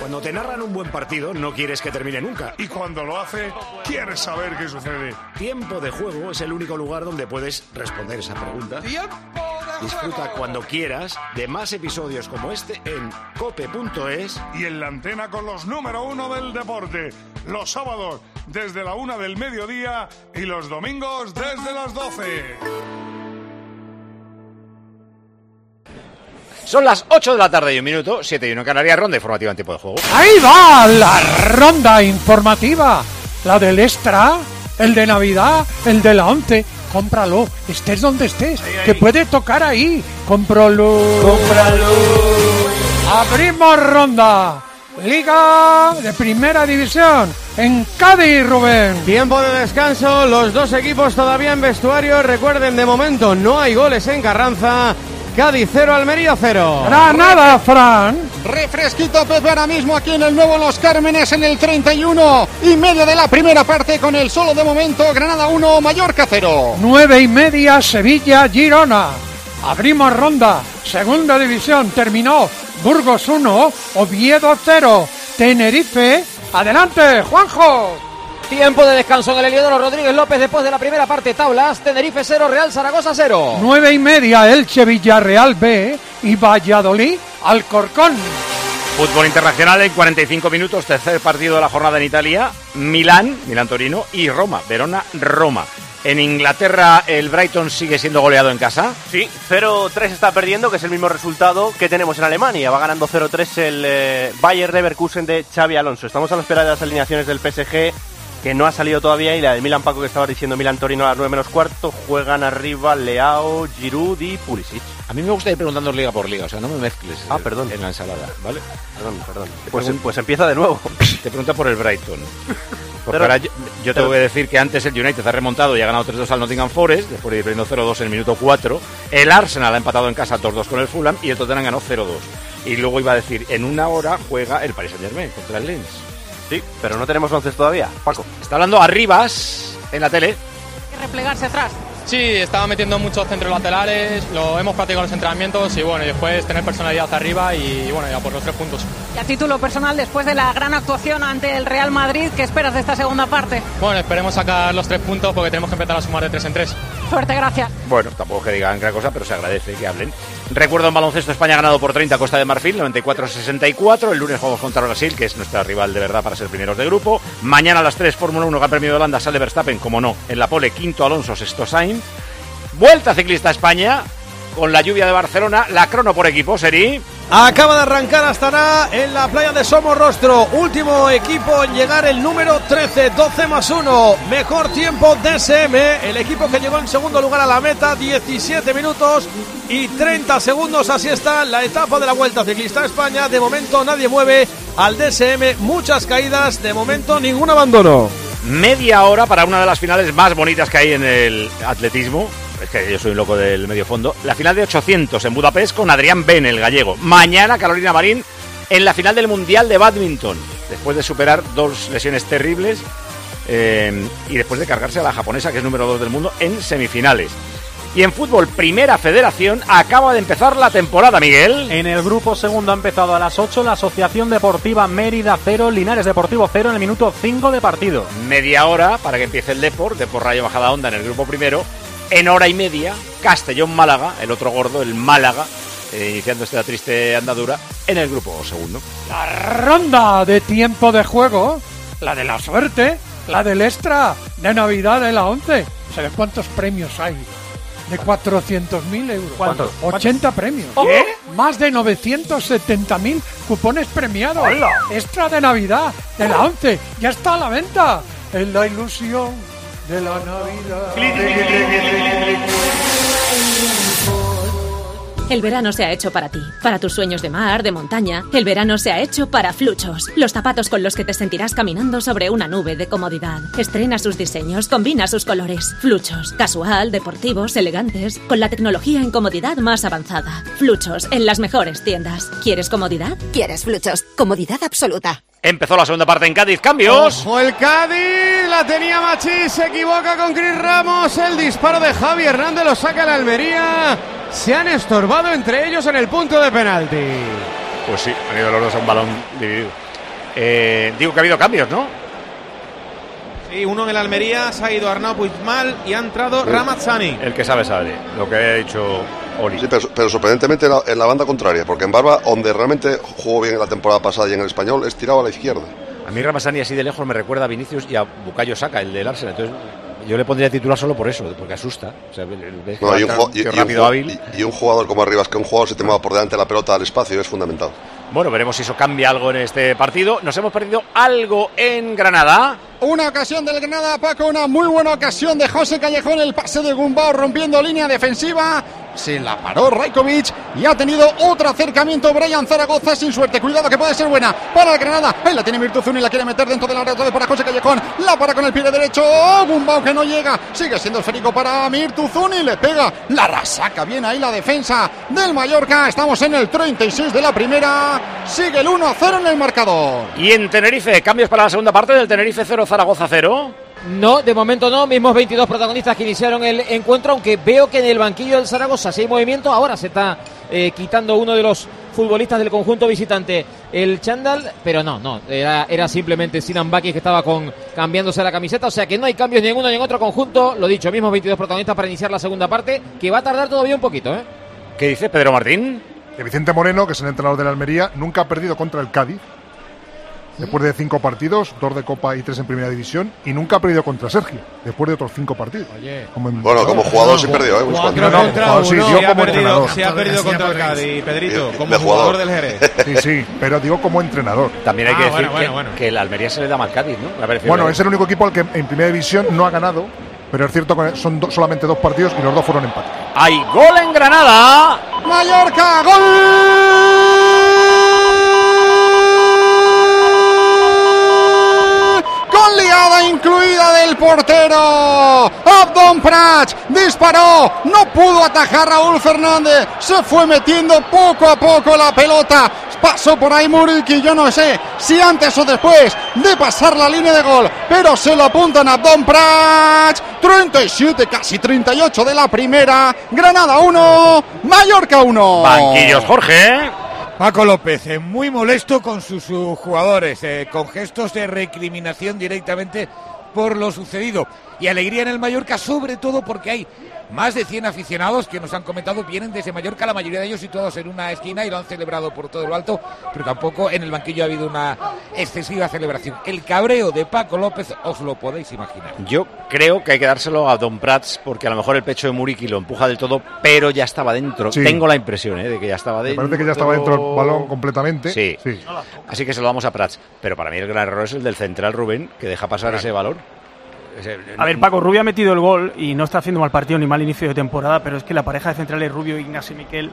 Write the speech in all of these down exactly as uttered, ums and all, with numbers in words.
Cuando te narran un buen partido, no quieres que termine nunca. Y cuando lo hace, quieres saber qué sucede. Tiempo de Juego es el único lugar donde puedes responder esa pregunta. ¡Tiempo de Disfruta juego! cuando quieras de más episodios como este en cope punto es. Y en la antena con los número uno del deporte. Los sábados desde la una del mediodía y los domingos desde las doce. Son las ocho de la tarde y un minuto, siete y uno en Canarias, ronda informativa en tiempo de juego. Ahí va la ronda informativa, la del extra, el de Navidad, el de la once. Cómpralo, estés donde estés, ahí, ahí. Que puede tocar ahí. Cómpralo. Cómpralo. Abrimos ronda. Liga de Primera División en Cádiz, Rubén. Tiempo de descanso, los dos equipos todavía en vestuario. Recuerden, de momento no hay goles en Carranza. Cádiz cero, Almería cero. Granada, Fran. Refresquito Pepe ahora mismo aquí en el nuevo Los Cármenes en el treinta y uno y medio de la primera parte con el solo de momento. Granada uno, Mallorca cero. Nueve y media, Sevilla, Girona. Abrimos ronda. Segunda división terminó. Burgos uno, Oviedo cero. Tenerife. Adelante, Juanjo. Tiempo de descanso en el Heliodoro Rodríguez López después de la primera parte. Tablas, Tenerife cero, Real Zaragoza cero. Nueve y media, Elche Villarreal B y Valladolid Alcorcón. Fútbol internacional en cuarenta y cinco minutos, tercer partido de la jornada en Italia. Milán, Milán Torino y Roma, Verona Roma. En Inglaterra el Brighton sigue siendo goleado en casa. Sí, cero tres está perdiendo, que es el mismo resultado que tenemos en Alemania. Va ganando cero tres el eh, Bayer Leverkusen de Xabi Alonso. Estamos a la espera de las alineaciones del P S G, que no ha salido todavía, y la del Milan, Paco, que estaba diciendo Milan Torino a las nueve menos cuarto. Juegan arriba Leao, Giroud y Pulisic. A mí me gusta ir preguntando liga por liga, o sea, no me mezcles ah, perdón. en la ensalada, ¿vale? Perdón, perdón. Pues, pues empieza de nuevo. Te pregunta por el Brighton. Porque pero, ahora yo, yo te pero, voy a decir que antes el United ha remontado y ha ganado tres dos al Nottingham Forest, después de ir perdiendo cero dos en el minuto cuatro. El Arsenal ha empatado en casa dos dos con el Fulham y el Tottenham ganó cero dos. Y luego iba a decir, en una hora juega el Paris Saint-Germain contra el Lens. Sí, pero no tenemos once todavía, Paco. Está hablando Arribas en la tele. Y replegarse atrás. Sí, estaba metiendo muchos centros laterales, lo hemos practicado en los entrenamientos y bueno, y después tener personalidad arriba y bueno, ya por los tres puntos. Y a título personal, después de la gran actuación ante el Real Madrid, ¿qué esperas de esta segunda parte? Bueno, esperemos sacar los tres puntos porque tenemos que empezar a sumar de tres en tres. Suerte, gracias. Bueno, tampoco que digan gran cosa, pero se agradece que hablen. Recuerdo en baloncesto, España ha ganado por treinta a Costa de Marfil, noventa y cuatro a sesenta y cuatro. El lunes jugamos contra Brasil, que es nuestra rival de verdad para ser primeros de grupo. Mañana a las tres, Fórmula uno, Gran Premio de Holanda, sale Verstappen, como no, en la pole, quinto Alonso, sexto Sainz. Vuelta ciclista a España, con la lluvia de Barcelona, la crono por equipo, Seri. Acaba de arrancar, estará en la playa de Somorrostro. Último equipo en llegar, el número trece, doce más uno. Mejor tiempo D S M, el equipo que llegó en segundo lugar a la meta, diecisiete minutos y treinta segundos. Así está la etapa de la Vuelta Ciclista a España. De momento nadie mueve al D S M, muchas caídas, de momento ningún abandono. Media hora para una de las finales más bonitas que hay en el atletismo. Es que yo soy un loco del medio fondo. La final de ochocientos en Budapest con Adrián Ben, el gallego. Mañana Carolina Marín en la final del Mundial de Bádminton, después de superar dos lesiones terribles eh, y después de cargarse a la japonesa, que es número dos del mundo, en semifinales. Y en fútbol, Primera Federación, acaba de empezar la temporada, Miguel. En el grupo segundo ha empezado a las ocho la Asociación Deportiva Mérida cero, Linares Deportivo cero en el minuto cinco de partido. Media hora para que empiece el Depor, Depor Rayo Majadahonda en el grupo primero. En hora y media, Castellón-Málaga, el otro gordo, el Málaga, eh, iniciando esta triste andadura en el grupo segundo. La ronda de tiempo de juego, la de la suerte, la del extra, de Navidad de la once. ¿Sabes cuántos premios hay? De cuatrocientos mil euros. ¿Cuántos? ochenta premios. ¿Qué? Más de novecientos setenta mil cupones premiados. ¡Hola! Extra de Navidad de la once. Ya está a la venta. En la ilusión de la Navidad. El verano se ha hecho para ti, para tus sueños de mar, de montaña. El verano se ha hecho para Fluchos, los zapatos con los que te sentirás caminando sobre una nube de comodidad. Estrena sus diseños, combina sus colores. Fluchos, casual, deportivos, elegantes, con la tecnología en comodidad más avanzada. Fluchos, en las mejores tiendas. ¿Quieres comodidad? ¿Quieres Fluchos? Comodidad absoluta. Empezó la segunda parte en Cádiz. ¡Cambios! ¡Ojo el Cádiz! La tenía Machís, se equivoca con Cris Ramos. El disparo de Javi Hernández lo saca la Almería. Se han estorbado entre ellos en el punto de penalti. Pues sí, han ido los dos a un balón dividido. Eh, digo que ha habido cambios, ¿no? Sí, uno en el Almería, se ha ido Arnau Puigmal y ha entrado sí. Ramazzani. El que sabe, sabe, lo que ha dicho Oli. Sí, pero, pero sorprendentemente en la, en la banda contraria, porque en Barba, donde realmente jugó bien en la temporada pasada y en el Español, es tirado a la izquierda. A mí Ramazzani así de lejos me recuerda a Vinicius y a Bukayo Saka, el del Arsenal. Entonces yo le pondría titular solo por eso, porque asusta. O sea, ves que no, y, un rápido, y, y, rápido, un, hábil. Y, y un jugador como Arribas, que un jugador se te mueva por delante de la pelota al espacio, es fundamental. Bueno, veremos si eso cambia algo en este partido. Nos hemos perdido algo en Granada. Una ocasión del Granada, Paco, una muy buena ocasión de José Callejón, el pase de Gumbau rompiendo línea defensiva. Se la paró Rajkovic y ha tenido otro acercamiento Brian Zaragoza sin suerte. Cuidado que puede ser buena para el Granada. Ahí la tiene Mirtuzun y la quiere meter dentro del área otra vez para José Callejón. La para con el pie derecho. Oh, Gumbau que no llega. Sigue siendo esférico para Mirtuzun y le pega. La rasaca bien ahí la defensa del Mallorca. Estamos en el treinta y seis de la primera. Sigue el uno a cero en el marcador. Y en Tenerife, cambios para la segunda parte del Tenerife cero, Zaragoza cero. No, de momento no, mismos veintidós protagonistas que iniciaron el encuentro, aunque veo que en el banquillo del Zaragoza sí hay movimiento. Ahora se está eh, quitando uno de los futbolistas del conjunto visitante, el chándal, pero no, no, era, era simplemente Sinan Bakis que estaba con, cambiándose la camiseta, o sea que no hay cambios ni en uno ni en otro conjunto. Lo dicho, mismos veintidós protagonistas para iniciar la segunda parte, que va a tardar todavía un poquito, ¿eh? ¿Qué dice Pedro Martín? Que Vicente Moreno, que es el entrenador del Almería, nunca ha perdido contra el Cádiz. Después de cinco partidos, dos de Copa y tres en Primera División, y nunca ha perdido contra Sergio, después de otros cinco partidos. Oye. Como en... Bueno, como jugador sí perdió, ¿eh? No, no, no, sí, se ha perdido, se ha perdido contra el Cádiz, Pedrito, como de jugador del Jerez. Sí, sí, pero digo como entrenador. También hay que ah, decir bueno, que, bueno, bueno. que el Almería se le da mal Cádiz, ¿no? Bueno, bien. Es el único equipo al que en Primera División no ha ganado, pero es cierto que son do, solamente dos partidos y los dos fueron empate. ¡Hay gol en Granada! ¡Mallorca, gol! Con liada incluida del portero. Abdon Prats disparó, no pudo atajar Raúl Fernández, se fue metiendo poco a poco la pelota. Pasó por ahí Muriqui, yo no sé si antes o después de pasar la línea de gol, pero se lo apuntan a Abdon Prats. treinta y siete, casi treinta y ocho de la primera. Granada uno, Mallorca uno. Banquillos, Jorge. Paco López, eh, muy molesto con sus, sus jugadores, eh, con gestos de recriminación directamente por lo sucedido. Y alegría en el Mallorca, sobre todo porque hay más de cien aficionados que nos han comentado, vienen desde Mallorca, la mayoría de ellos situados en una esquina y lo han celebrado por todo lo alto, pero tampoco en el banquillo ha habido una excesiva celebración. El cabreo de Paco López os lo podéis imaginar. Yo creo que hay que dárselo a Don Prats, porque a lo mejor el pecho de Muriqui lo empuja del todo, pero ya estaba dentro. Sí. Tengo la impresión ¿eh? de que ya estaba dentro. Me parece que ya estaba dentro el balón completamente. Sí. sí. Así que se lo damos a Prats. Pero para mí el gran error es el del central Rubén, que deja pasar claro. ese balón. A ver, Paco, Rubio ha metido el gol y no está haciendo mal partido ni mal inicio de temporada, pero es que la pareja de centrales Rubio, Ignacio y Miquel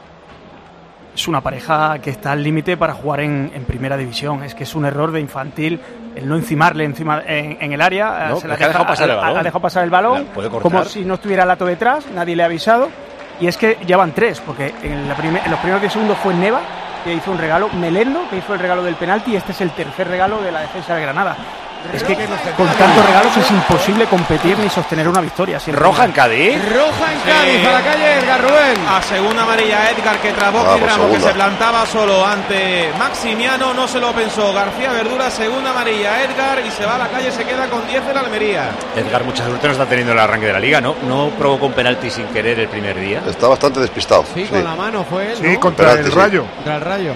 es una pareja que está al límite para jugar en, en primera división. Es que es un error de infantil el no encimarle encima en, en el área. No, se la deja, ha dejado pasar el balón. Ha dejado pasar el balón, como si no estuviera Lato detrás, nadie le ha avisado. Y es que ya van tres, porque en, la primer, en los primeros diez segundos fue Neva, que hizo un regalo, Melendo, que hizo el regalo del penalti, y este es el tercer regalo de la defensa de Granada. Es que con tantos regalos es imposible competir ni sostener una victoria. Roja en Cádiz. Roja en Cádiz, sí. A la calle Edgar Rubén. A segunda amarilla Edgar, que tras Boca y Ramos, que se plantaba solo ante Maximiano, no se lo pensó. García Verdura, segunda amarilla Edgar, y se va a la calle, se queda con diez de la Almería. Edgar mucha suerte no está teniendo el arranque de la liga, ¿no? No provocó un penalti sin querer el primer día. Está bastante despistado. Sí, sí. Con la mano fue él, Sí, ¿no? contra penalti, el Rayo. Sí. Contra el Rayo.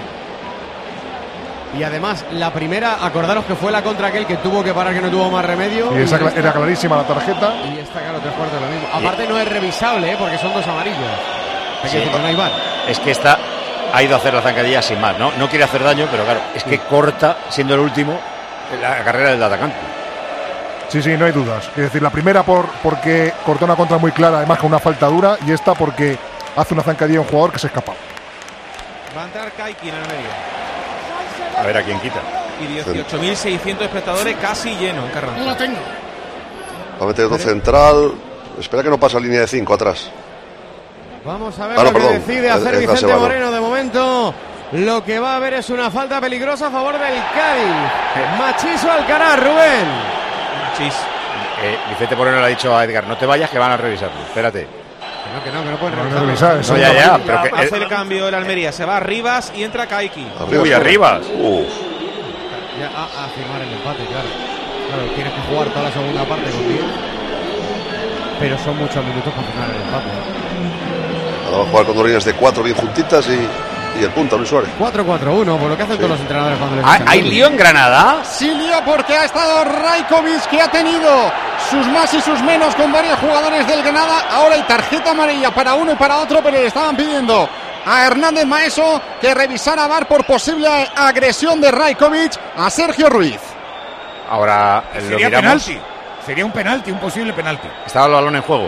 Y además, la primera, acordaros que fue la contra aquel que tuvo que parar, que no tuvo más remedio. Y esa y era clarísima la tarjeta. Y esta, claro, tres cuartos lo mismo. Aparte, no es revisable, ¿eh? Porque son dos amarillas. Hay que sí, decir que no hay V A R. Es que esta ha ido a hacer la zancadilla sin más, ¿no? No quiere hacer daño, pero claro, es que corta, siendo el último, la carrera del atacante. Sí, sí, no hay dudas. Es decir, la primera por porque cortó una contra muy clara, además con una falta dura, y esta porque hace una zancadilla a un jugador que se escapa. Va a entrar Kaiki en el medio. A ver a quién quita. Y dieciocho mil seiscientos espectadores casi lleno en Carranza. No la tengo. Va a meter dos central. Espera que no pase línea de cinco atrás. Vamos a ver ah, no, lo perdón. que decide hacer es, Vicente es Moreno de momento. Lo que va a haber es una falta peligrosa a favor del Cádiz. Machiso Alcaraz, Rubén. Machis. Eh, Vicente Moreno le ha dicho a Edgar, no te vayas que van a revisarlo. Espérate. No, que no, que no pueden no, revisar. No, ya, ya, pero que hace el cambio el Almería, se va a Rivas y entra Kaiki. Uy, a Rivas. Uf. ya a, a firmar el empate, claro. Claro, tienes que jugar toda la segunda parte con diez, pero son muchos minutos para firmar el empate. Ahora va a jugar con dos líneas de cuatro bien juntitas y, y el punta, Luis Suárez. cuatro cuatro uno, por lo que hacen sí. todos los entrenadores cuando les ¿Hay, ¿Hay lío en Granada? Sí, lío porque ha estado Rajkovic, que ha tenido sus más y sus menos con varios jugadores del Granada. Ahora hay tarjeta amarilla para uno y para otro, pero le estaban pidiendo a Hernández Maeso que revisara V A R por posible agresión de Rajkovic a Sergio Ruiz. Ahora sería lo miramos. penalti. Sería un penalti, un posible penalti. Estaba el balón en juego.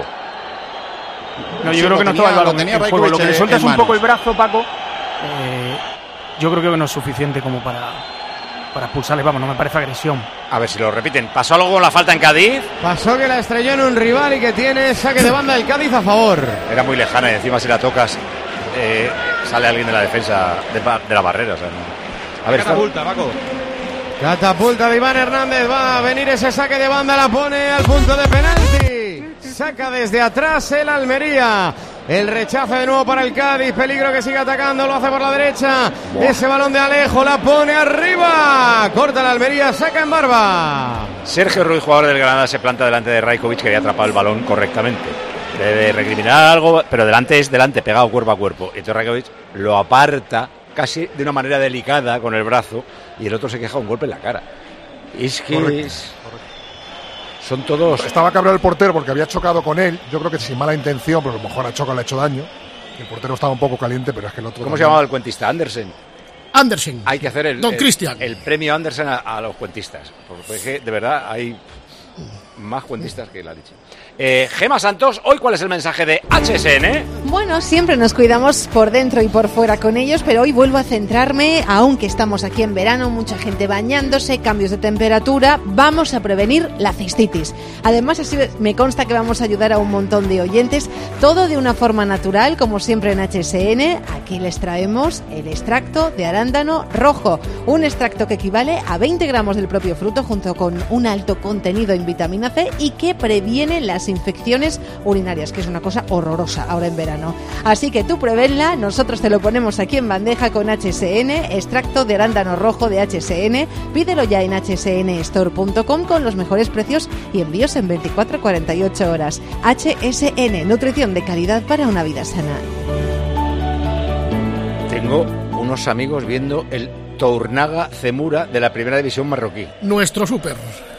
No, yo sí, creo que no tenía, estaba el balón lo tenía en juego. Lo que le sueltas un manos. poco el brazo, Paco, eh, yo creo que no es suficiente como para, para expulsarle. Vamos, no me parece agresión. A ver si lo repiten. ¿Pasó algo con la falta en Cádiz? Pasó que la estrelló en un rival y que tiene saque de banda el Cádiz a favor. Era muy lejana y encima si la tocas eh, sale alguien de la defensa de, de la barrera. O sea, no. A ver, catapulta, Paco. Catapulta de Iván Hernández, va a venir ese saque de banda, la pone al punto de penalti. Saca desde atrás el Almería. El rechazo de nuevo para el Cádiz, peligro que sigue atacando, lo hace por la derecha. Buah. Ese balón de Alejo, la pone arriba. Corta la Almería, saca en barba. Sergio Ruiz, jugador del Granada, se planta delante de Rajkovic, que había atrapado el balón correctamente. Debe recriminar algo, pero delante es delante, pegado cuerpo a cuerpo. Y entonces Rajkovic lo aparta casi de una manera delicada con el brazo y el otro se queja un golpe en la cara. Es que Correcto. es... son todos... Estaba cabreado el portero porque había chocado con él, yo creo que sin mala intención, pero a lo mejor a Choca le ha hecho daño. El portero estaba un poco caliente, pero es que el otro... ¿Cómo también... se llamaba el cuentista? Andersen. Andersen. Hay que hacer el, Don el, Cristian. el premio Andersen a, a los cuentistas, porque de verdad hay más cuentistas que la leche. Eh, Gema Santos, hoy ¿cuál es el mensaje de H S N? Bueno, siempre nos cuidamos por dentro y por fuera con ellos, pero hoy vuelvo a centrarme, aunque estamos aquí en verano, mucha gente bañándose, cambios de temperatura, vamos a prevenir la cistitis. Además, así me consta que vamos a ayudar a un montón de oyentes, todo de una forma natural, como siempre en H S N. Aquí les traemos el extracto de arándano rojo, un extracto que equivale a veinte gramos del propio fruto junto con un alto contenido en vitamina C y que previene las infecciones urinarias, que es una cosa horrorosa ahora en verano. Así que tú prevenla, nosotros te lo ponemos aquí en bandeja con H S N, extracto de arándano rojo de H S N, pídelo ya en h s n store punto com con los mejores precios y envíos en veinticuatro a cuarenta y ocho horas. H S N, nutrición de calidad para una vida sana. Tengo unos amigos viendo el Tournaga Zemura de la primera división marroquí. Nuestro súper.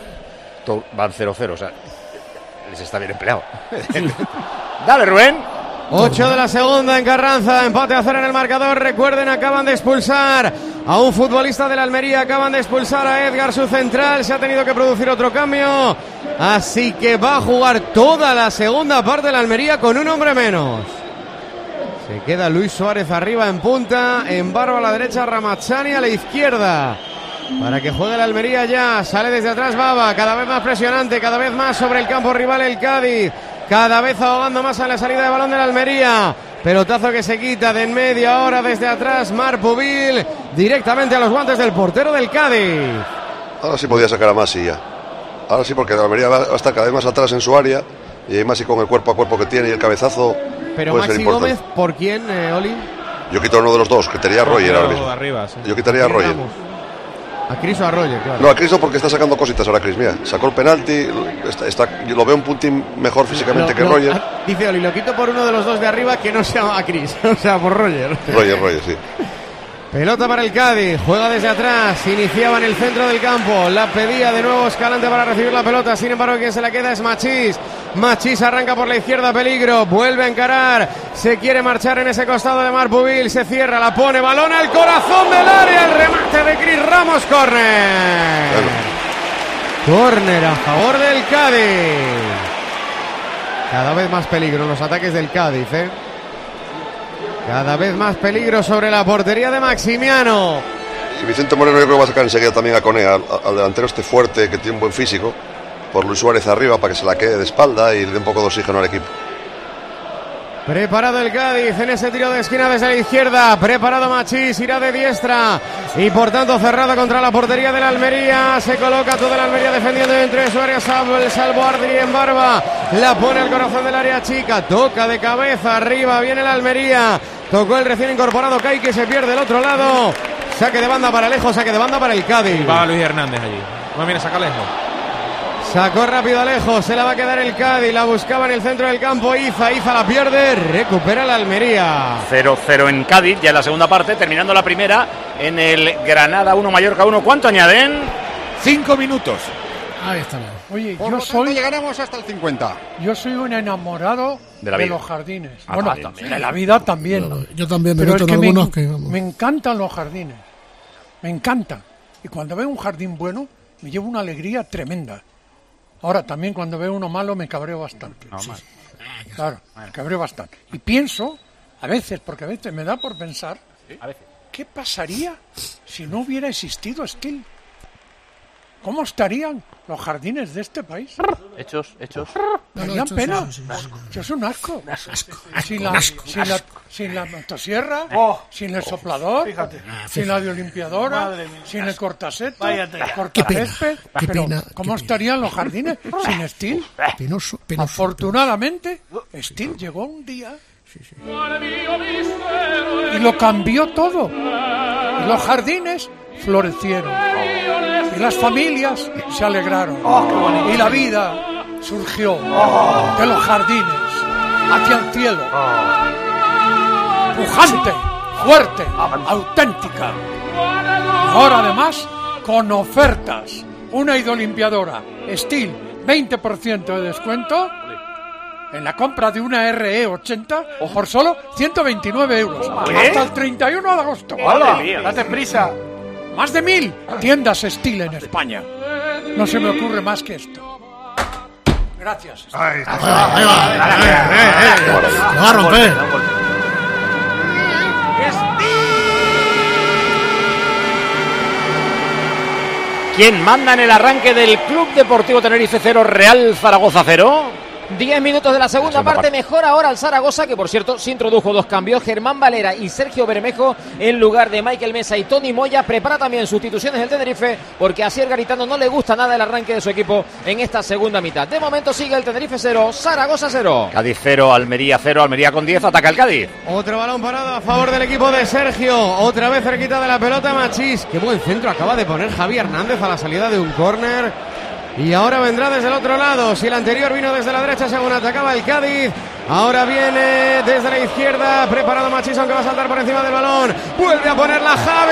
Van cero cero, o sea, les está bien empleado. Dale, Rubén. ocho de la segunda en Carranza, empate a cero en el marcador. Recuerden, acaban de expulsar a un futbolista de la Almería, acaban de expulsar a Edgar, su central. Se ha tenido que producir otro cambio, así que va a jugar toda la segunda parte de la Almería con un hombre menos. Se queda Luis Suárez arriba en punta, en barba a la derecha, Ramachani a la izquierda. Para que juegue la Almería ya, sale desde atrás Baba, cada vez más presionante, cada vez más sobre el campo rival el Cádiz, cada vez ahogando más a la salida de balón de la Almería. Pelotazo que se quita de en medio ahora desde atrás Marc Pubil, directamente a los guantes del portero del Cádiz. Ahora sí podía sacar a Masi ya. Ahora sí, porque la Almería va a estar cada vez más atrás en su área y hay Masi con el cuerpo a cuerpo que tiene y el cabezazo. Pero puede Maxi ser Gómez, ¿por quién, eh, Oli? Yo quito a uno de los dos, quitaría a Roger ahora mismo. Arriba, sí. Yo quitaría a Roger. A Cris o a Roger, claro. No, a Cris no, porque está sacando cositas ahora Cris. Mira, sacó el penalti, está, está, yo lo veo un puntín mejor físicamente lo, que lo, Roger. A, dice Oli, lo quito por uno de los dos de arriba que no sea a Cris, o sea, por Roger. Roger, Roger, sí. Pelota para el Cádiz, juega desde atrás, iniciaba en el centro del campo, la pedía de nuevo Escalante para recibir la pelota, sin embargo quien se la queda es Machís. Machís arranca por la izquierda, peligro, vuelve a encarar, se quiere marchar en ese costado de Marc Pubil, se cierra, la pone, balón al corazón del área, el remate de Cris Ramos, córner. Bueno. Córner a favor del Cádiz. Cada vez más peligro en los ataques del Cádiz, eh. Cada vez más peligro sobre la portería de Maximiano. Y Vicente Moreno yo creo que va a sacar enseguida también a Conea, al, al delantero este fuerte que tiene un buen físico, por Luis Suárez arriba para que se la quede de espalda y le dé un poco de oxígeno al equipo. Preparado el Cádiz en ese tiro de esquina desde la izquierda. Preparado Machís, irá de diestra. Y por tanto cerrado contra la portería de la Almería. Se coloca toda la Almería defendiendo dentro de su área. Salvo, salvo Ardri en barba. La pone al corazón del área chica. Toca de cabeza arriba. Viene la Almería. Tocó el recién incorporado Kai, que se pierde el otro lado. Saque de banda para Alejo, saque de banda para el Cádiz. Va Luis Hernández allí. No, mira, saca Alejo. Sacó rápido Alejo, se la va a quedar el Cádiz, la buscaba en el centro del campo Iza, Iza la pierde, recupera la Almería. cero cero en Cádiz, ya en la segunda parte, terminando la primera en el Granada uno, Mallorca uno. ¿Cuánto añaden? Cinco minutos. Ahí estamos. Oye, Por yo lo soy... tanto, llegaremos hasta el cincuenta. Yo soy un enamorado de, la de vida. los jardines. Ah, bueno, también. de la vida también. Claro, yo también me Pero meto es en que algunos me, que... vamos. me encantan los jardines. Me encantan. Y cuando veo un jardín bueno, me llevo una alegría tremenda. Ahora, también cuando veo uno malo, me cabreo bastante. No, Sí, mal. sí. Claro, me cabreo bastante. Y pienso, a veces, porque a veces me da por pensar, A veces. ¿qué pasaría si no hubiera existido Steel? ¿Cómo estarían los jardines de este país? Hechos, hechos. Me No, no, darían eso pena. sí, sí, sí, sí. Eso es un asco. Asco, Sin la, asco, sin la, sin la motosierra, Oh. sin el soplador, Fíjate. sin la de limpiadora, Madre mía. sin el cortaseto, Váyate ya. Qué pena, cortacésped. qué Pero, pena, ¿cómo qué estarían los jardines sin Steel? Penoso, penoso. Afortunadamente, Steel llegó un día y lo cambió todo. Y los jardines florecieron. Y las familias se alegraron. Y la vida surgió de los jardines hacia el cielo. Pujante, fuerte, auténtica. Y ahora además con ofertas. Una hidrolimpiadora Steel, veinte por ciento de descuento en la compra de una R E ochenta por solo ciento veintinueve euros. ¿Qué? Hasta el treinta y uno de agosto. ¡Hala! ¡Date prisa! Más de mil tiendas Steel en España. No se me ocurre más que esto. Gracias. Ahí está. Ahí va, ahí va. Eh, eh, eh. Lo va a romper. ¿Quién manda en el arranque del Club Deportivo Tenerife cero, Real Zaragoza cero? Diez minutos de la segunda, Segunda parte, parte. mejor ahora al Zaragoza, que por cierto se introdujo dos cambios, Germán Valera y Sergio Bermejo en lugar de Michael Mesa y Tony Moya. Prepara también sustituciones del Tenerife, porque a Asier Garitano no le gusta nada el arranque de su equipo en esta segunda mitad. De momento sigue el Tenerife cero, Zaragoza cero. Cádiz cero, Almería cero, Almería con diez, ataca el Cádiz. Otro balón parado a favor del equipo de Sergio. Otra vez cerquita de la pelota Machís. Qué buen centro acaba de poner Javi Hernández a la salida de un córner. Y ahora vendrá desde el otro lado. Si el anterior vino desde la derecha según atacaba el Cádiz, ahora viene desde la izquierda. Preparado Machís, aunque va a saltar por encima del balón. Vuelve a ponerla Javi.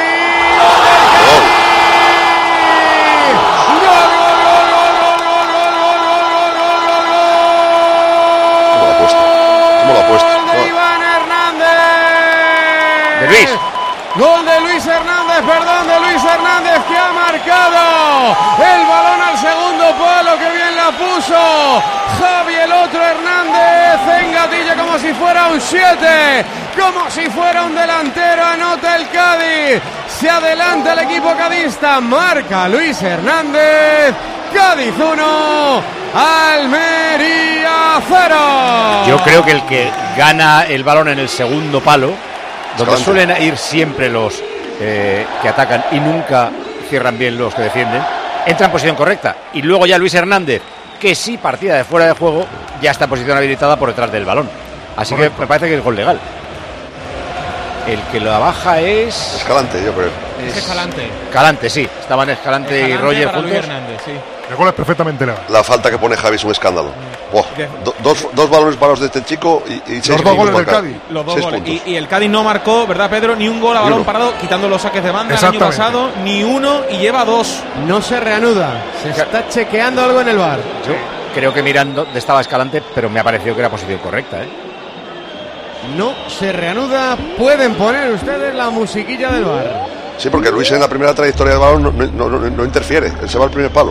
¡Gol del Cádiz! ¡Gol, gol, gol, gol, gol, gol, gol, gol, gol, gol, gol, gol, gol, gol! ¿Cómo lo ha puesto? ¡Gol de Iván Hernández! De Luis. Gol de Luis Hernández, perdón, de Luis Hernández, que ha marcado el balón al segundo palo, que bien la puso Javi, el otro Hernández, en gatilla como si fuera un siete, como si fuera un delantero, anota el Cádiz, se adelanta el equipo cadista, marca Luis Hernández, Cádiz uno, Almería cero. Yo creo que el que gana el balón en el segundo palo, donde Escalante. suelen ir siempre los eh, que atacan y nunca cierran bien los que defienden, entra en posición correcta. Y luego ya Luis Hernández, que sí partida de fuera de juego, ya está en posición habilitada por detrás del balón. Así Correcto. que me parece que es gol legal. El que la baja es... Escalante, yo creo. Es Escalante. Escalante, sí. Estaban Escalante, y Escalante Roger para Luis juntos. Hernández, sí. El gol es perfectamente legal. La falta que pone Javi es un escándalo. Buah, do- dos, dos balones parados de este chico y, y seis Los dos puntos goles del para Cádiz. Los dos Seis goles. puntos. Y, y el Cádiz no marcó, ¿verdad, Pedro? Ni un gol a Ni balón uno. parado, quitando los saques de banda el año Exactamente. pasado. Ni uno y lleva dos. No se reanuda, se está chequeando algo en el bar. Yo creo que mirando dónde estaba Escalante, pero me ha parecido que era posición correcta, ¿eh? No se reanuda, pueden poner ustedes la musiquilla del bar. Sí, porque Luis en la primera trayectoria del balón no, no, no, no interfiere. Él se va al primer palo.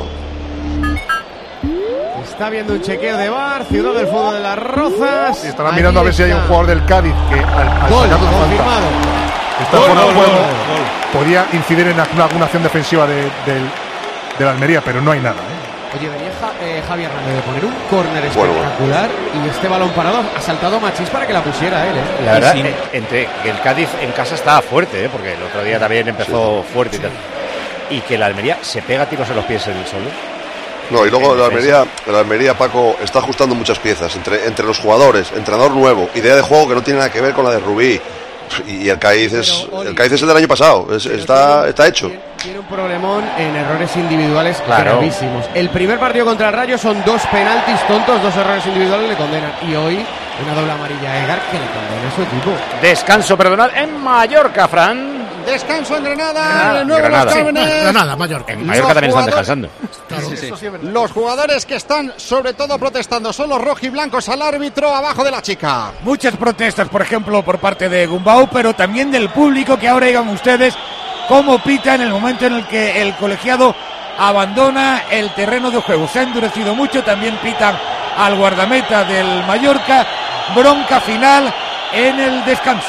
Está viendo un chequeo de bar, Ciudad del Fútbol de las Rozas. Y estarán Allí mirando a ver si hay un está. jugador del Cádiz que al, al Gol, sacar una falta confirmado. está Gol, fuera de gol, juego, gol, gol. podía incidir en alguna, alguna acción defensiva de, del, de la Almería, pero no hay nada, ¿eh? Oye, venía Ja- eh, Javi Hernández de poner un córner Bueno, bueno. espectacular y este balón parado ha saltado Machís para que la pusiera él, ¿eh? La verdad, Y sin- eh, entre que el Cádiz en casa estaba fuerte, ¿eh? Porque el otro día también empezó fuerte y tal. Y que la Almería se pega tiros en los pies en el solo. No, y luego En la defensa. Almería, la Almería, Paco, está ajustando muchas piezas entre, entre los jugadores, entrenador nuevo, idea de juego que no tiene nada que ver con la de Rubí. Y el Cádiz es el Cádiz es el del año pasado, es, está, tiene, está hecho. Tiene un problemón en errores individuales claro. gravísimos. El primer partido contra el Rayo son dos penaltis tontos, dos errores individuales le condenan. Y hoy una doble amarilla a Edgar que le condena a su equipo. Descanso perdonal en Mallorca, Fran. Descanso en Granada, Granada, el nuevo Granada. Los Cármenes. Sí. Granada, Mallorca. En Mallorca también están descansando. Claro. Sí, sí. Los jugadores que están sobre todo protestando son los rojiblancos al árbitro abajo de la chica. Muchas protestas, por ejemplo, por parte de Gumbau, pero también del público, que ahora digan ustedes cómo pita en el momento en el que el colegiado abandona el terreno de juego. Se ha endurecido mucho, también pitan al guardameta del Mallorca. Bronca final en el descanso.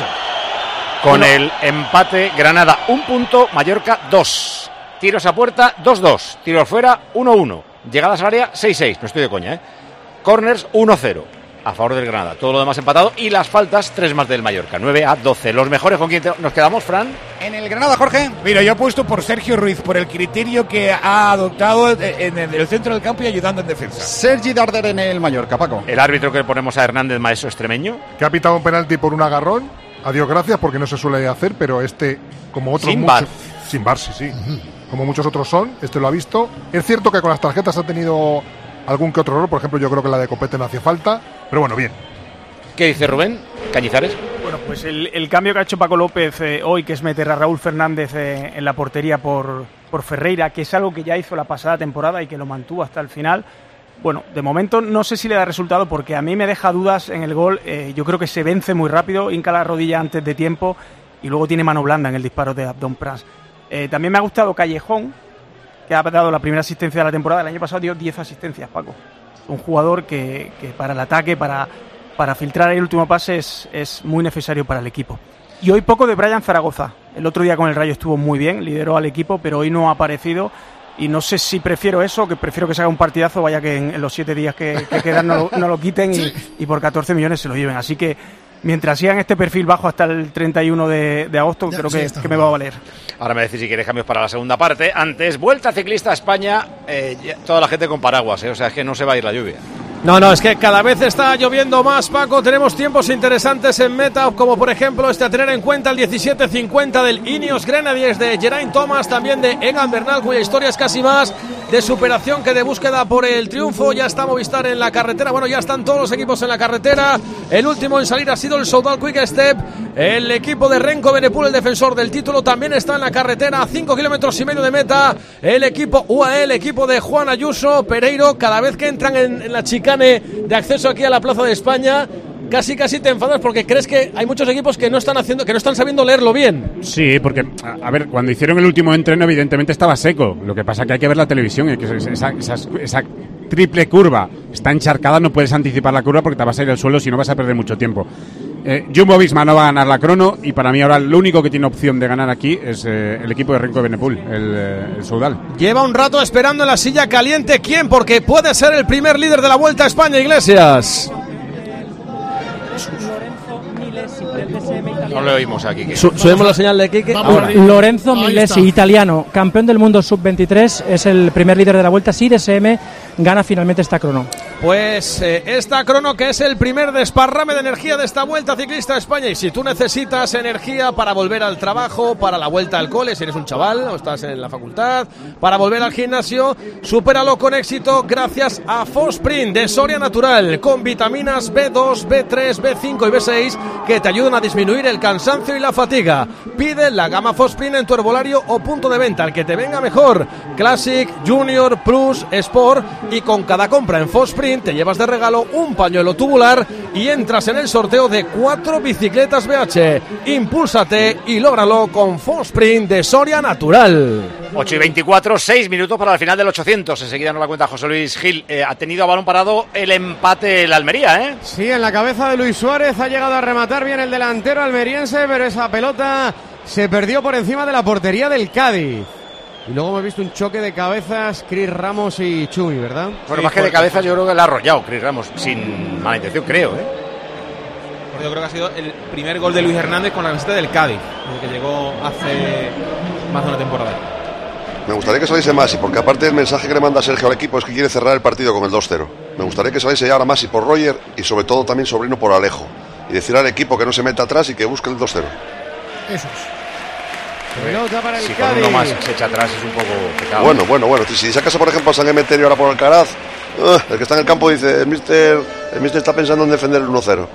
Con bueno. el empate, Granada un punto, Mallorca dos. Tiros a puerta, dos dos. Tiros fuera, uno uno. Llegadas al área, seis seis. No estoy de coña, ¿eh? Corners, uno cero. A favor del Granada. Todo lo demás empatado. Y las faltas, tres más del Mallorca. nueve a doce. Los mejores, ¿con quién te... nos quedamos, Fran? En el Granada, Jorge. Mira, yo apuesto por Sergio Ruiz, por el criterio que ha adoptado en el centro del campo y ayudando en defensa. Sergi Darder en el Mallorca, Paco. El árbitro que ponemos a Hernández, maestro extremeño. Que ha pitado un penalti por un agarrón. Adiós, gracias, porque no se suele hacer, pero este, como otros Sin muchos... bar. Sin bar, sí, sí. Uh-huh. Como muchos otros son, este lo ha visto. Es cierto que con las tarjetas ha tenido algún que otro error, por ejemplo, yo creo que la de Copete no hacía falta, pero bueno, bien. ¿Qué dice Rubén? ¿Cañizares? Bueno, pues el, el cambio que ha hecho Paco López eh, hoy, que es meter a Raúl Fernández eh, en la portería por, por Ferreira, que es algo que ya hizo la pasada temporada y que lo mantuvo hasta el final. Bueno, de momento no sé si le da resultado, porque a mí me deja dudas en el gol. Eh, yo creo que se vence muy rápido, hinca la rodilla antes de tiempo y luego tiene mano blanda en el disparo de Abdón Prats. Eh, también me ha gustado Callejón, que ha dado la primera asistencia de la temporada. El año pasado dio diez asistencias, Paco. Un jugador que, que para el ataque, para, para filtrar el último pase es, es muy necesario para el equipo. Y hoy poco de Brian Zaragoza. El otro día con el Rayo estuvo muy bien, lideró al equipo, pero hoy no ha aparecido. Y no sé si prefiero eso o que prefiero que se haga un partidazo, vaya que en, en los siete días que, que quedan no lo, no lo quiten y, y por catorce millones se lo lleven. Así que mientras sigan este perfil bajo hasta el treinta y uno de, de agosto, ya, creo sí, que, que me va a valer. Ahora me decís si queréis cambios para la segunda parte. Antes, Vuelta Ciclista a España, eh, ya, toda la gente con paraguas, eh, o sea, es que no se va a ir la lluvia. No, no, es que cada vez está lloviendo más, Paco. Tenemos tiempos interesantes en meta, como por ejemplo este a tener en cuenta, el diecisiete cincuenta del Ineos Grenadiers de Geraint Thomas, también de Egan Bernal, cuya historia es casi más de superación que de búsqueda por el triunfo. Ya está Movistar en la carretera, bueno, ya están todos los equipos en la carretera. El último en salir ha sido el Soudal Quick Step. El equipo de Renko Benepul, el defensor del título, también está en la carretera a cinco kilómetros y medio de meta. El equipo U A E, el equipo de Juan Ayuso, Pereiro, cada vez que entran en, en la chicane de acceso aquí a la Plaza de España, casi casi te enfadas porque crees que hay muchos equipos que no están haciendo, que no están sabiendo leerlo bien. Sí, porque a, a ver, cuando hicieron el último entreno evidentemente estaba seco. Lo que pasa es que hay que ver la televisión y que esa, esa, esa triple curva está encharcada, no puedes anticipar la curva porque te vas a ir al suelo si no vas a perder mucho tiempo. Eh, Jumbo-Visma no va a ganar la crono y para mí ahora lo único que tiene opción de ganar aquí es eh, el equipo de Renko Benepul, el, eh, el Soudal. Lleva un rato esperando en la silla caliente. ¿Quién? Porque puede ser el primer líder de la Vuelta a España, Iglesias. No le oímos aquí. Su, subimos la señal de Quique. Ahora. Lorenzo Milesi, italiano, campeón del mundo sub veintitrés, es el primer líder de la Vuelta. Si D S M gana finalmente esta crono. Pues eh, esta crono que es el primer desparrame de energía de esta Vuelta Ciclista a España. Y si tú necesitas energía para volver al trabajo, para la vuelta al cole, si eres un chaval o estás en la facultad, para volver al gimnasio, supéralo con éxito gracias a Fosprint de Soria Natural, con vitaminas B dos, B tres, B cinco y B seis que te ayudan a disminuir el cansancio y la fatiga. Pide la gama Fosprint en tu herbolario o punto de venta, el que te venga mejor. Classic, Junior, Plus, Sport, y con cada compra en Fosprint te llevas de regalo un pañuelo tubular y entras en el sorteo de cuatro bicicletas B H. Impúlsate y lógralo con Fosprint de Soria Natural. ocho y veinticuatro, seis minutos para el final del ochocientos. Enseguida nos la cuenta José Luis Gil. Eh, ha tenido a balón parado el empate el Almería, ¿eh? Sí, en la cabeza de Luis Suárez ha llegado a rematar bien el delantero almeriense, pero esa pelota se perdió por encima de la portería del Cádiz. Y luego hemos visto un choque de cabezas, Cris Ramos y Chumi, ¿verdad? Bueno, sí, más que de cabezas yo creo que la ha arrollado Cris Ramos, sin mala intención, creo, ¿eh? Yo creo que ha sido el primer gol de Luis Hernández con la camiseta del Cádiz, desde que llegó hace más de una temporada. Me gustaría que saliese Masi, porque aparte el mensaje que le manda Sergio al equipo es que quiere cerrar el partido con el dos cero. Me gustaría que saliese ya ahora Masi por Roger y sobre todo también Sobrino por Alejo. y decir al equipo que no se meta atrás y que busque el dos cero. Eso es. Pelota para el si Cádiz. con uno más se echa atrás es un poco pecado. Bueno, bueno, bueno. Si sacas, por ejemplo, a San Emeterio ahora por Alcaraz, uh, el que está en el campo dice, el mister, el mister está pensando en defender el uno cero.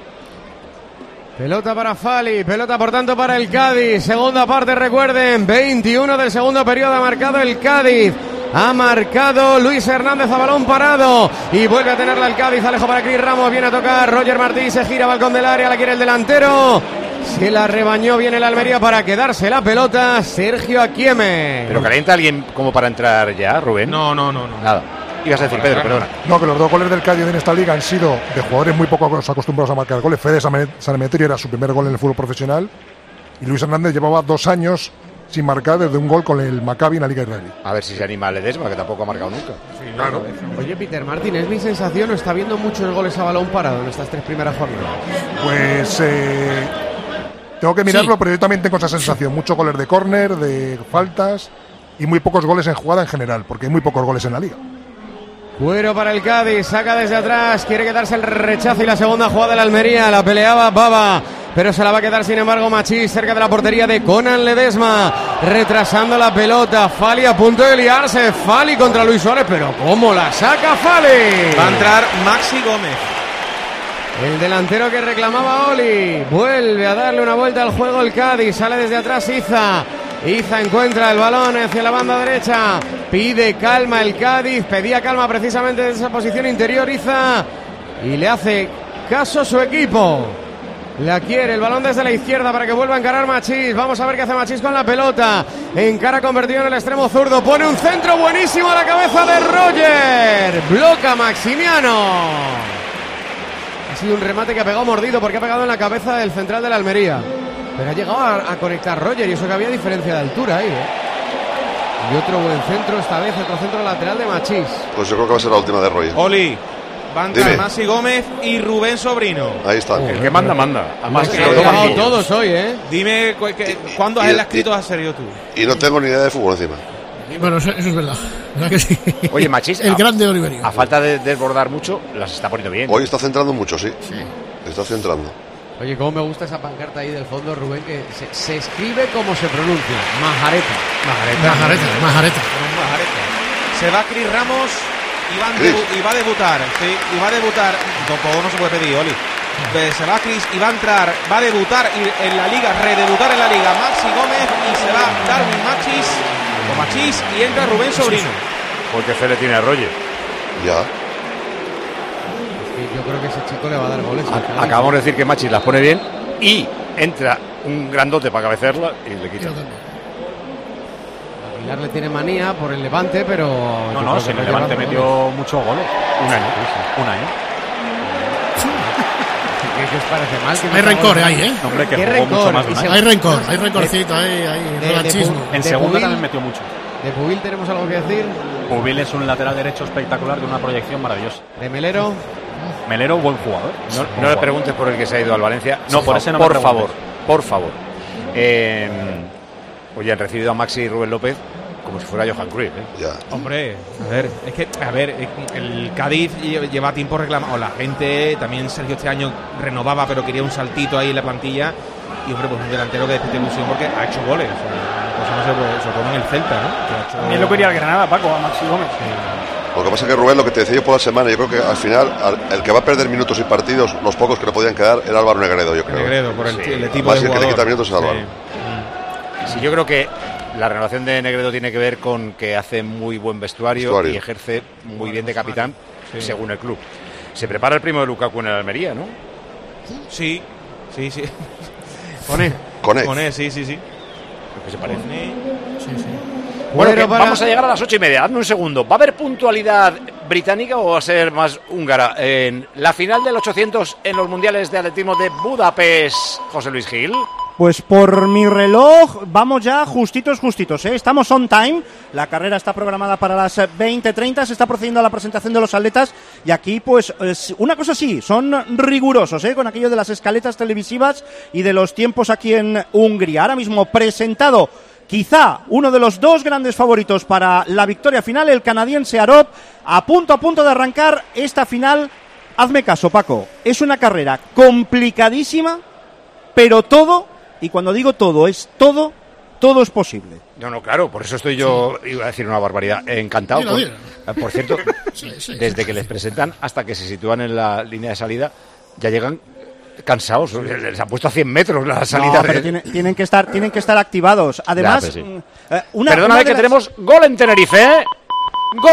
Pelota para Fali, pelota por tanto para el Cádiz. Segunda parte, recuerden, veintiuno del segundo periodo ha marcado el Cádiz. Ha marcado Luis Hernández a balón parado y vuelve a tenerla el Cádiz. Alejo para Cris Ramos, viene a tocar Roger Martí, se gira balcón del área, la quiere el delantero. Se la rebañó bien el Almería para quedarse la pelota. Sergio Aquieme. ¿Pero calienta alguien como para entrar ya, Rubén? No, no, no, no. Nada. Ibas a decir, Pedro, perdona. No, que los dos goles del Cádiz en esta liga han sido de jugadores muy poco acostumbrados a marcar goles. Fede San Emeterio era su primer gol en el fútbol profesional y Luis Hernández llevaba dos años sin marcar desde un gol con el Maccabi en la Liga Israelí. A ver si se anima Ledesma, que tampoco ha marcado nunca. Sí, claro. Oye, Peter Martín, es mi sensación, ¿o está viendo muchos goles a balón parado en estas tres primeras jornadas? Pues eh, tengo que mirarlo, Sí. pero yo también tengo esa sensación. Muchos goles de córner, de faltas y muy pocos goles en jugada en general, porque hay muy pocos goles en la liga. Cuero para el Cádiz, saca desde atrás, quiere quedarse el rechazo y la segunda jugada de la Almería, la peleaba Baba, pero se la va a quedar sin embargo Machís cerca de la portería de Conan Ledesma, retrasando la pelota, Fali a punto de liarse, Fali contra Luis Suárez, pero ¿cómo la saca Fali? Va a entrar Maxi Gómez. El delantero que reclamaba Oli, vuelve a darle una vuelta al juego el Cádiz, sale desde atrás Iza. Iza encuentra el balón hacia la banda derecha, pide calma el Cádiz, pedía calma precisamente desde esa posición interior Iza y le hace caso su equipo. La quiere, el balón desde la izquierda para que vuelva a encarar Machís. Vamos a ver qué hace Machís con la pelota. Encara convertido en el extremo zurdo, pone un centro buenísimo a la cabeza de Roger. Bloca Maximiano. Ha sido un remate que ha pegado mordido porque ha pegado en la cabeza del central de la Almería. Pero ha llegado a, a conectar Roger y eso que había diferencia de altura ahí, ¿eh? Y otro buen centro, esta vez otro centro lateral de Machís. Pues yo creo que va a ser la última de Roger. Oli, va a entrar Dime. Maxi Gómez y Rubén Sobrino. Ahí está. El que manda, manda. Además, Sí, que han los dos llegado banquillos. Todos hoy, ¿eh? Dime, cu- que- ¿cuándo has Y- el escrito a serio tú? Y no tengo ni idea de fútbol encima. Bueno, eso, eso es verdad. ¿Verdad que sí? Oye, Machís, El a- grande Oliverio. A falta de desbordar mucho, las está poniendo bien. Hoy está centrando mucho, sí. Está centrando. Oye, cómo me gusta esa pancarta ahí del fondo, Rubén, que se, se escribe como se pronuncia. Majareta. Majareta, majareta. Majareta. Se va Cris Ramos y va, a Cris. debu- y va a debutar. Sí, y va a debutar. Tampoco no se puede pedir, Oli. Eh, Se va Cris y va a entrar, va a debutar y- en la liga, redebutar en la liga Maxi Gómez y se va Darwin Machís o Machís y entra Rubén Sobrino. Porque Fede tiene a Roger. Ya. Yo creo que ese chico le va a dar goles. al Cádiz. Acabamos de decir que Machís las pone bien y entra un grandote para cabecearla y le quita. Aguilar le tiene manía por el Levante, pero... No, yo no, creo si que el Roger Levante va a hacer metió goles. muchos goles. Un año. Un año. ¿Qué, qué os parece mal? que Hay meta rencor goles? ahí, ¿eh? No, hombre, que ¿Qué jugó rencor? mucho más de Y un se- año. Hay rencor, hay rencorcito, hay, hay de- de revanchismo. pu- En de segunda Pubil. también metió mucho. ¿De Pubil tenemos algo que decir? Pubil es un lateral derecho espectacular de una proyección maravillosa. ¿De Melero? Melero, buen jugador. No, Buen no le jugador. preguntes por el que se ha ido al Valencia. No, Sí, por, por ese no me por preguntes. favor, por favor. Eh, oye, han recibido a Maxi y Rubén López como si fuera Johan Cruyff, ¿eh? Ya. Hombre, a ver, es que, a ver, es que el Cádiz lle- lleva tiempo reclamando, o la gente, también Sergio este año renovaba, pero quería un saltito ahí en la plantilla. Y hombre, pues un delantero que despide ilusión porque ha hecho goles. O sea, cosa no se puede, sobre todo en el Celta, ¿no? Que ha hecho- También lo quería el Granada, Paco, a Maxi Gómez. Lo que pasa es que Rubén, lo que te decía yo por la semana, yo creo que al final al- el que va a perder minutos y partidos, los pocos que le podían quedar, era Álvaro Negredo, yo creo. Negredo, por el, Sí. el tipo Más de que el que le jugador. quita minutos es Álvaro. Sí. Sí, yo creo que la renovación de Negredo tiene que ver con que hace muy buen vestuario, Vestuario. y ejerce muy bien de capitán Sí. según el club. Se prepara el primo de Lukaku en el Almería, ¿no? Sí, sí, sí. Pone. Con él. Con sí, sí, sí. Lo que se parece. Coné. Sí, sí. Bueno, Bueno, que para- vamos a llegar a las ocho y media. Hazme un segundo. ¿Va a haber puntualidad británica o va a ser más húngara? En la final del ochocientos en los mundiales de atletismo de Budapest, José Luis Gil. Pues por mi reloj vamos ya justitos, justitos, ¿eh? Estamos on time, la carrera está programada para las veinte treinta, se está procediendo a la presentación de los atletas y aquí pues es una cosa sí, son rigurosos, ¿eh? Con aquello de las escaletas televisivas y de los tiempos aquí en Hungría. Ahora mismo presentado quizá uno de los dos grandes favoritos para la victoria final, el canadiense Arop, a punto a punto de arrancar esta final hazme caso, Paco, es una carrera complicadísima, pero todo, y cuando digo todo, es todo, todo es posible. No, no, claro, por eso estoy yo, sí. iba a decir una barbaridad, encantado. Dilo, con, dilo. Por cierto, sí, sí, desde sí, que sí, les sí. presentan hasta que se sitúan en la línea de salida, ya llegan cansados, les han puesto a cien metros la salida. No, pero de... tienen, tienen, que estar, tienen que estar activados. Además, Ya, pues sí. eh, una, Perdóname una de que las... tenemos gol en Tenerife, ¿eh? ¡Gol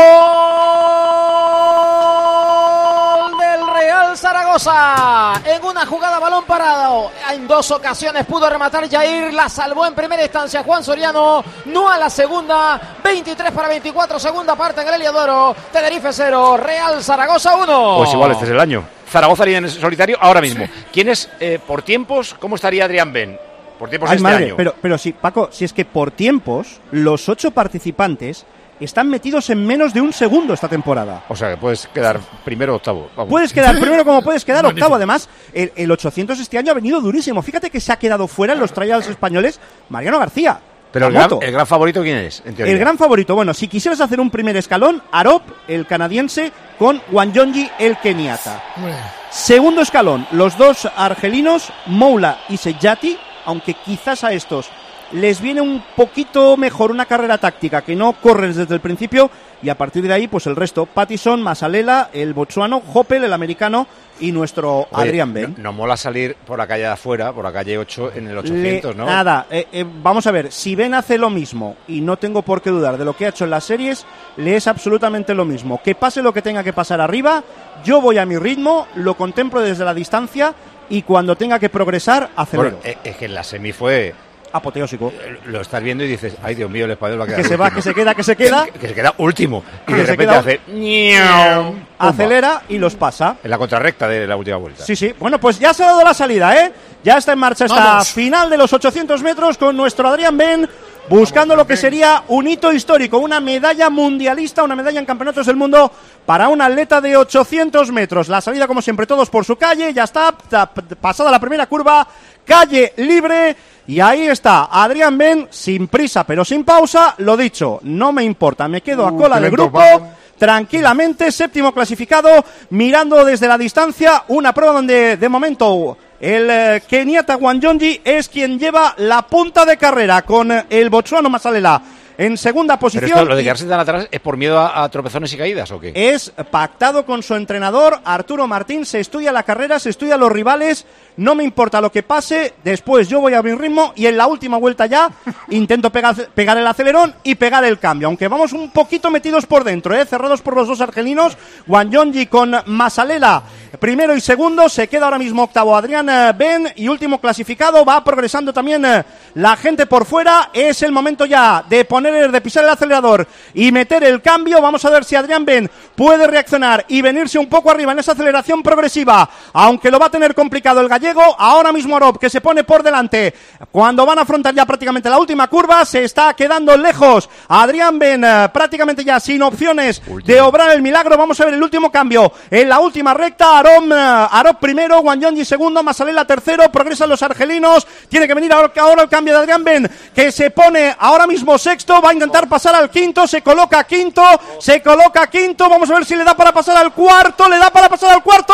del Real Zaragoza! En una jugada balón parado. En dos ocasiones pudo rematar Jair. La salvó en primera instancia Juan Soriano. No a la segunda. veintitrés para veinticuatro. Segunda parte en el Heliodoro. Tenerife cero. Real Zaragoza uno. Pues igual este es el año. Zaragoza líder en solitario ahora mismo. ¿Quién es, eh, por tiempos, cómo estaría Adrián Ben? Por tiempos Ay, este madre, año. Pero, pero sí, Paco, si es que por tiempos, los ocho participantes están metidos en menos de un segundo esta temporada. O sea, que puedes quedar primero o octavo. Vamos. Puedes quedar primero como puedes quedar Magnífico. octavo. Además, el, el ochocientos este año ha venido durísimo. Fíjate que se ha quedado fuera en los trials españoles Mariano García. Pero el La gran, moto. el gran favorito, ¿quién es? En teoría. El gran favorito, bueno, si quisieras hacer un primer escalón, Arop, el canadiense, con Wanyonyi, el keniata. Hombre, Segundo escalón, los dos argelinos, Moula y Sejati, aunque quizás a estos les viene un poquito mejor una carrera táctica, que no corres desde el principio, y a partir de ahí, pues el resto, Pattison, Masalela, el botsuano, Hoppel, el americano, y nuestro Oye, Adrián Ben. No, no mola salir por la calle de afuera, por la calle ocho, en el ochocientos, Le- ¿no? Nada, eh, eh, vamos a ver, si Ben hace lo mismo, y no tengo por qué dudar de lo que ha hecho en las series, le es absolutamente lo mismo. Que pase lo que tenga que pasar arriba, yo voy a mi ritmo, lo contemplo desde la distancia, y cuando tenga que progresar, acelero. Bueno, eh, es que en la semi fue... Apoteósico. Lo estás viendo y dices, ay Dios mío, el español va a quedar Que se va, último. que se queda, que se queda. Que, que se queda último. Y Que de se repente queda- hace... ñau, Acelera y los pasa. En la contrarrecta de la última vuelta. Sí, sí. Bueno, pues ya se ha dado la salida, ¿eh? Ya está en marcha esta Vamos. final de los ochocientos metros con nuestro Adrián Ben, buscando lo que sería un hito histórico, una medalla mundialista, una medalla en campeonatos del mundo para un atleta de ochocientos metros. La salida, como siempre, todos por su calle. Ya está, ta- pasada la primera curva, calle libre. Y ahí está, Adrián Ben, sin prisa pero sin pausa. Lo dicho, no me importa, me quedo a Uh, cola qué de lento grupo. va. Tranquilamente, séptimo clasificado, mirando desde la distancia, una prueba donde de momento el eh, keniata Wanyonyi es quien lleva la punta de carrera con eh, el botsuano Masalela en segunda Pero posición. esto, lo de y quedarse tan atrás, ¿es por miedo a, a tropezones y caídas o qué? es pactado con su entrenador, Arturo Martín. Se estudia la carrera, se estudia los rivales. No me importa lo que pase, después yo voy a mi ritmo y en la última vuelta ya intento pegar, pegar el acelerón y pegar el cambio. Aunque vamos un poquito metidos por dentro, ¿eh? Cerrados por los dos argelinos. Wanyonyi con Masalela, primero y segundo. Se queda ahora mismo octavo Adrián eh, Ben y último clasificado. Va progresando también eh, la gente por fuera. Es el momento ya de poner, de pisar el acelerador y meter el cambio. Vamos a ver si Adrián Ben puede reaccionar y venirse un poco arriba en esa aceleración progresiva, aunque lo va a tener complicado el gallego. Ahora mismo Arop, que se pone por delante cuando van a afrontar ya prácticamente la última curva, se está quedando lejos Adrián Ben, eh, prácticamente ya sin opciones de obrar el milagro. Vamos a ver el último cambio en la última recta. Arop, eh, Arop primero, Wanyonyi segundo, Masalela tercero. Progresan los argelinos. Tiene que venir ahora, ahora el cambio de Adrián Ben, que se pone ahora mismo sexto. Va a intentar pasar al quinto, se coloca quinto, se coloca quinto. Vamos a ver si le da para pasar al cuarto. Le da para pasar al cuarto.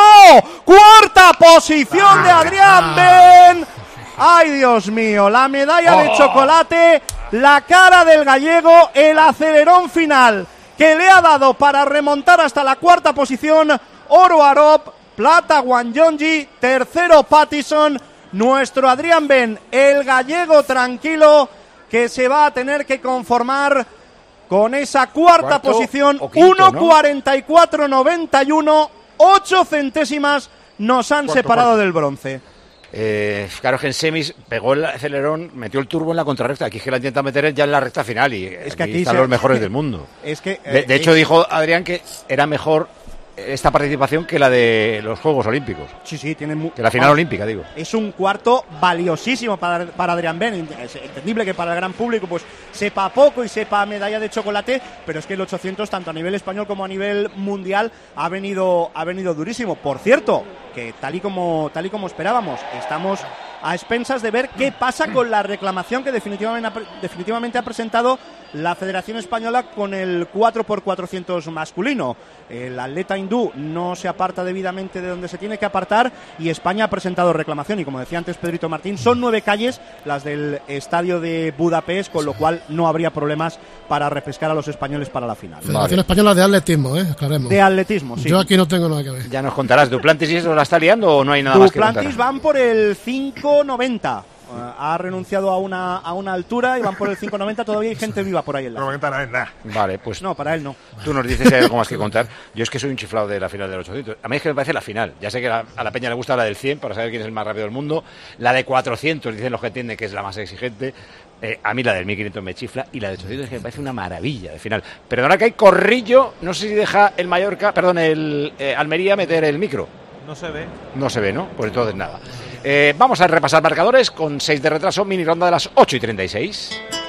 Cuarta posición de Adrián Ben. Ay, Dios mío, la medalla de chocolate, la cara del gallego, el acelerón final que le ha dado para remontar hasta la cuarta posición. Oro Arop, plata Wanyonyi, tercero Pattison. Nuestro Adrián Ben, el gallego tranquilo, que se va a tener que conformar con esa cuarta Cuarto posición. o quinto, uno ¿no? cuarenta y cuatro noventa y uno, ocho centésimas nos han Cuarto, separado cuarto. del bronce. Eh, claro que en semis pegó el acelerón, metió el turbo en la contrarrecta. Aquí es que la intenta meter ya en la recta final y Es aquí, que aquí están se- los mejores del mundo. Es que, De, eh, de hecho, es- dijo Adrián que era mejor esta participación que la de los Juegos Olímpicos. Sí, sí, tiene mu- Que la final Vamos, olímpica, digo. Es un cuarto valiosísimo para, para Adrián Ben. Es entendible que para el gran público pues sepa poco y sepa medalla de chocolate, pero es que el ochocientos, tanto a nivel español como a nivel mundial, ha venido, ha venido durísimo. Por cierto, que tal y como, tal y como esperábamos, estamos a expensas de ver qué pasa con la reclamación que definitivamente ha, pre- definitivamente ha presentado la Federación Española con el cuatro por cuatrocientos masculino. El atleta hindú no se aparta debidamente de donde se tiene que apartar y España ha presentado reclamación. Y como decía antes Pedrito Martín, son nueve calles las del estadio de Budapest, con lo cual no habría problemas para refrescar a los españoles para la final. Federación vale. Española de atletismo, ¿eh? Aclaremos. De atletismo, sí. Yo aquí no tengo nada que ver. Ya nos contarás, ¿Duplantis y eso la está liando o no hay nada más que contar? Duplantis van por el cinco noventa. Ha renunciado a una, a una altura y van por el cinco noventa. Todavía hay gente viva por ahí en la. noventa no es nada. Vale, pues. No, para él no. Tú nos dices si hay algo más que contar. Yo es que soy un chiflado de la final del ochocientos. A mí es que me parece la final. Ya sé que la, a la peña le gusta la del cien para saber quién es el más rápido del mundo. La de cuatrocientos, dicen los que entienden que es la más exigente. Eh, a mí la del mil quinientos me chifla y la de ochocientos es que me parece una maravilla de final. Perdona que hay corrillo. No sé si deja el Mallorca, perdón, el eh, Almería meter el micro. No se ve. No se ve, ¿no? Pues entonces nada. Eh, vamos a repasar marcadores con seis de retraso, mini ronda de las ocho y treinta y seis.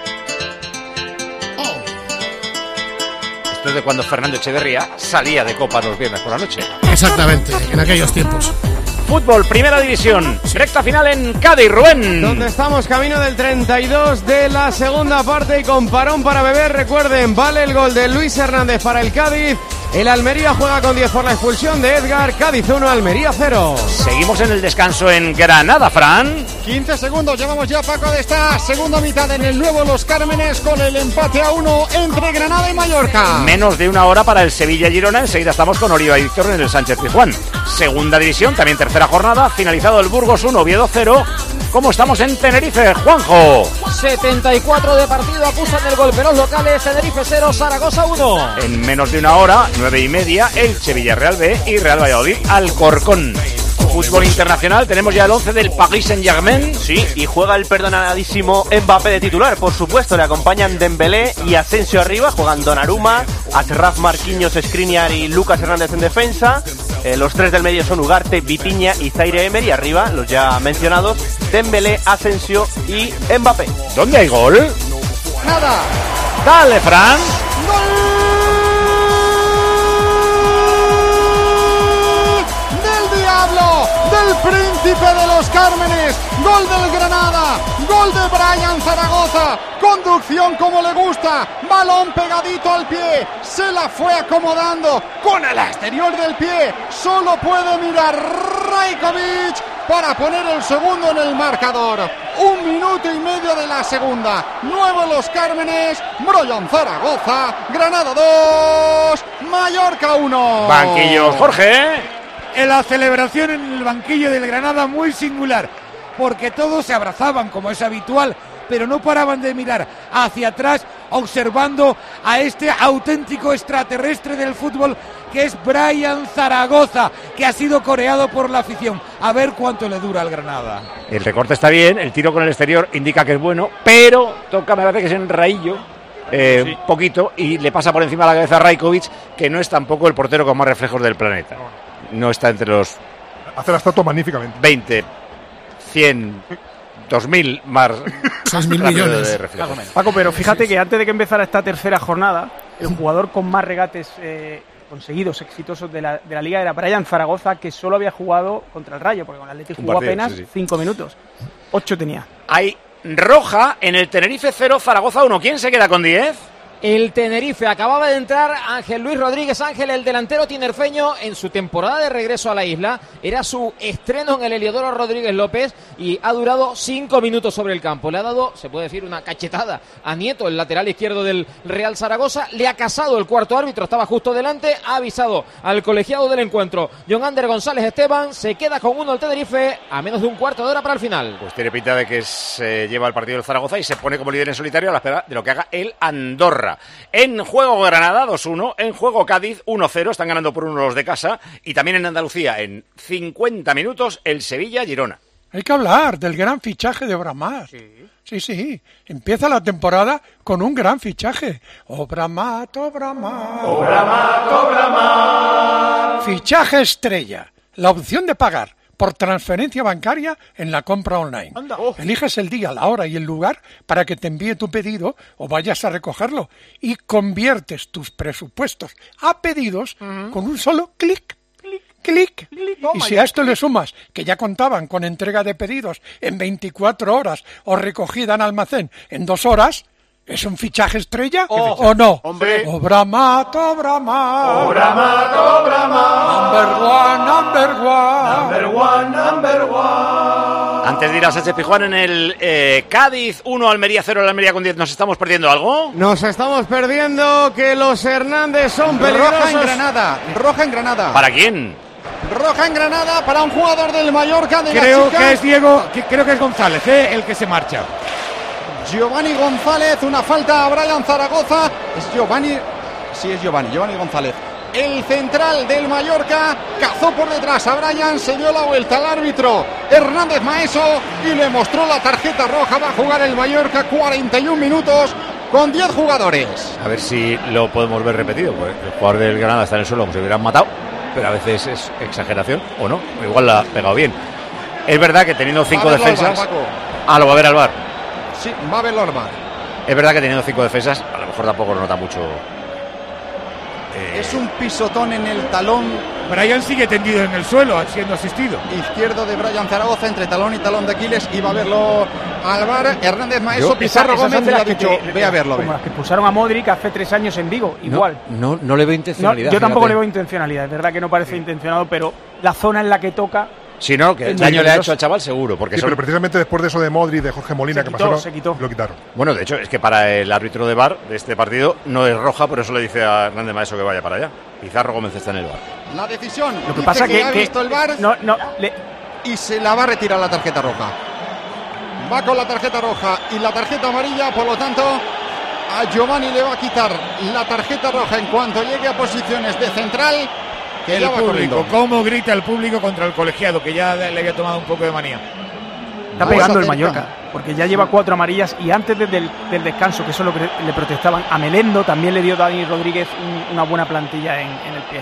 Esto es de cuando Fernando Echeverría salía de copa los viernes por la noche. Exactamente, en aquellos tiempos. Fútbol, primera división, recta final en Cádiz, Rubén. Donde estamos, camino del treinta y dos de la segunda parte y con parón para beber. Recuerden, vale el gol de Luis Hernández para el Cádiz. El Almería juega con diez por la expulsión de Edgar. Cádiz uno, Almería cero. Seguimos en el descanso en Granada, Fran. quince segundos, llevamos ya, Paco, de esta segunda mitad en el nuevo Los Cármenes con el empate a uno entre Granada y Mallorca. Menos de una hora para el Sevilla-Girona. Enseguida estamos con Oriva y Víctor en el Sánchez-Pizjuán. Segunda división, también tercera jornada. Finalizado el Burgos uno, Oviedo cero. ¿Cómo estamos en Tenerife, Juanjo? setenta y cuatro de partido, acusan el golpe los locales. Tenerife cero, Zaragoza uno. En menos de una hora, nueve y media, Elche, Villarreal B y Real Valladolid, Alcorcón. Fútbol internacional, tenemos ya el once del Paris Saint-Germain. Sí, y juega el perdonadísimo Mbappé de titular, por supuesto. Le acompañan Dembélé y Asensio arriba, juegan Donnarumma, Achraf, Marquinhos, Skriniar y Lucas Hernández en defensa. Eh, los tres del medio son Ugarte, Vitinha y Zaire Emery. Arriba, los ya mencionados, Dembélé, Asensio y Mbappé. ¿Dónde hay gol? Nada. Dale, Fran. ¡Gol! Del príncipe de los Cármenes, gol del Granada, gol de Brian Zaragoza, conducción como le gusta, balón pegadito al pie, se la fue acomodando con el exterior del pie, solo puede mirar Rajkovic para poner el segundo en el marcador. Un minuto y medio de la segunda, nuevo Los Cármenes, Brian Zaragoza, Granada dos, Mallorca uno. Banquillos, Jorge. En la celebración en el banquillo del Granada muy singular, porque todos se abrazaban como es habitual, pero no paraban de mirar hacia atrás observando a este auténtico extraterrestre del fútbol que es Brian Zaragoza, que ha sido coreado por la afición. A ver cuánto le dura al Granada. El recorte está bien, el tiro con el exterior indica que es bueno, pero toca, me parece que es en raillo. Eh, sí. Un poquito, y le pasa por encima de la cabeza a Rajkovic, que no es tampoco el portero con más reflejos del planeta. No está entre los... Hace la estatua magníficamente. veinte, cien, dos mil más... seis mil millones. Paco, pero fíjate que antes de que empezara esta tercera jornada, el jugador con más regates eh, conseguidos, exitosos de la, de la Liga era Brian Zaragoza, que solo había jugado contra el Rayo, porque con el Atlético jugó partido, apenas sí, sí. cinco minutos. ocho tenía. Hay roja en el Tenerife cero, Zaragoza uno. ¿Quién se queda con diez? El Tenerife. Acababa de entrar Ángel Luis Rodríguez Ángel, el delantero tinerfeño, en su temporada de regreso a la isla. Era su estreno en el Heliodoro Rodríguez López y ha durado cinco minutos sobre el campo. Le ha dado, se puede decir, una cachetada a Nieto, el lateral izquierdo del Real Zaragoza. Le ha casado el cuarto árbitro, estaba justo delante. Ha avisado al colegiado del encuentro, John Ander González Esteban. Se queda con uno el Tenerife a menos de un cuarto de hora para el final. Pues tiene pinta de que se lleva el partido del Zaragoza y se pone como líder en solitario a la espera de lo que haga el Andorra. En juego Granada dos uno, en juego Cádiz uno cero, están ganando por uno los de casa, y también en Andalucía en cincuenta minutos el Sevilla-Girona. Hay que hablar del gran fichaje de Obramat. Sí. sí, sí, empieza la temporada con un gran fichaje. Obramat, Obramat. Obramat, Obramat. Fichaje estrella, la opción de pagar por transferencia bancaria en la compra online. Anda, oh. Eliges el día, la hora y el lugar para que te envíe tu pedido o vayas a recogerlo y conviertes tus presupuestos a pedidos uh-huh. con un solo clic. Clic, clic. Y si a esto le sumas que ya contaban con entrega de pedidos en veinticuatro horas o recogida en almacén en dos horas, ¿Es un fichaje estrella Oh, o no? Hombre. Obra mat, obra mat. Obra mat, obra mat. Number one, number one. Number one, number one. Antes de ir a Sánchez Pizjuán en el eh, Cádiz uno, Almería cero, el Almería con diez, ¿nos estamos perdiendo algo? Nos estamos perdiendo que los Hernández son peligrosos. Roja en Granada, roja en Granada. ¿Para quién? Roja en Granada para un jugador del Mallorca de Creo la chica. que es Diego, que, creo que es González, ¿eh? El que se marcha. Giovanni González, una falta a Brian Zaragoza. Es Giovanni, sí es Giovanni, Giovanni González. El central del Mallorca cazó por detrás a Brian, se dio la vuelta al árbitro Hernández Maeso y le mostró la tarjeta roja. Va a jugar el Mallorca cuarenta y un minutos con diez jugadores. A ver si lo podemos ver repetido, pues el jugador del Granada está en el suelo como si hubieran matado, pero a veces es exageración o no, igual la ha pegado bien. Es verdad que teniendo cinco defensas... Bar, ah, lo va a ver al bar. Sí, va a verlo al bar. Es verdad que teniendo cinco defensas, a lo mejor tampoco lo nota mucho. Eh... Es un pisotón en el talón. Brian sigue tendido en el suelo, siendo asistido. Izquierdo de Brian Zaragoza, entre talón y talón de Aquiles, y va a verlo al bar. Hernández Maeso, Yo, Pizarro esas Gómez son de le ha las que dicho, te- ve a verlo. Como ve. las que expulsaron a Modric hace tres años en Vigo, igual. No, no le veo intencionalidad. No, yo tampoco fíjate. le veo intencionalidad, es verdad que no parece intencionado, pero la zona en la que toca... Si no, que Es daño muy le ha peligroso. hecho al chaval seguro, porque Sí, son... pero precisamente después de eso de Modri y de Jorge Molina Se que quitó, pasaron, se quitó. lo quitaron. Bueno, de hecho, es que para el árbitro de V A R de este partido no es roja, por eso le dice a Hernández Maeso que vaya para allá. Pizarro Gómez está en el V A R. La decisión. Lo que dice pasa que, ha que- visto el bar no, no, le- y se la va a retirar la tarjeta roja. Va con la tarjeta roja y la tarjeta amarilla, por lo tanto, a Giovanni le va a quitar la tarjeta roja en cuanto llegue a posiciones de central. Que El ya va público, corriendo. cómo grita el público contra el colegiado, que ya le había tomado un poco de manía. está Ahí pegando se el acerca. Mallorca, porque ya lleva cuatro amarillas y antes de- del, del descanso, que eso es lo que le protestaban, a Melendo también le dio Dani Rodríguez un- una buena plantilla en, en el pie.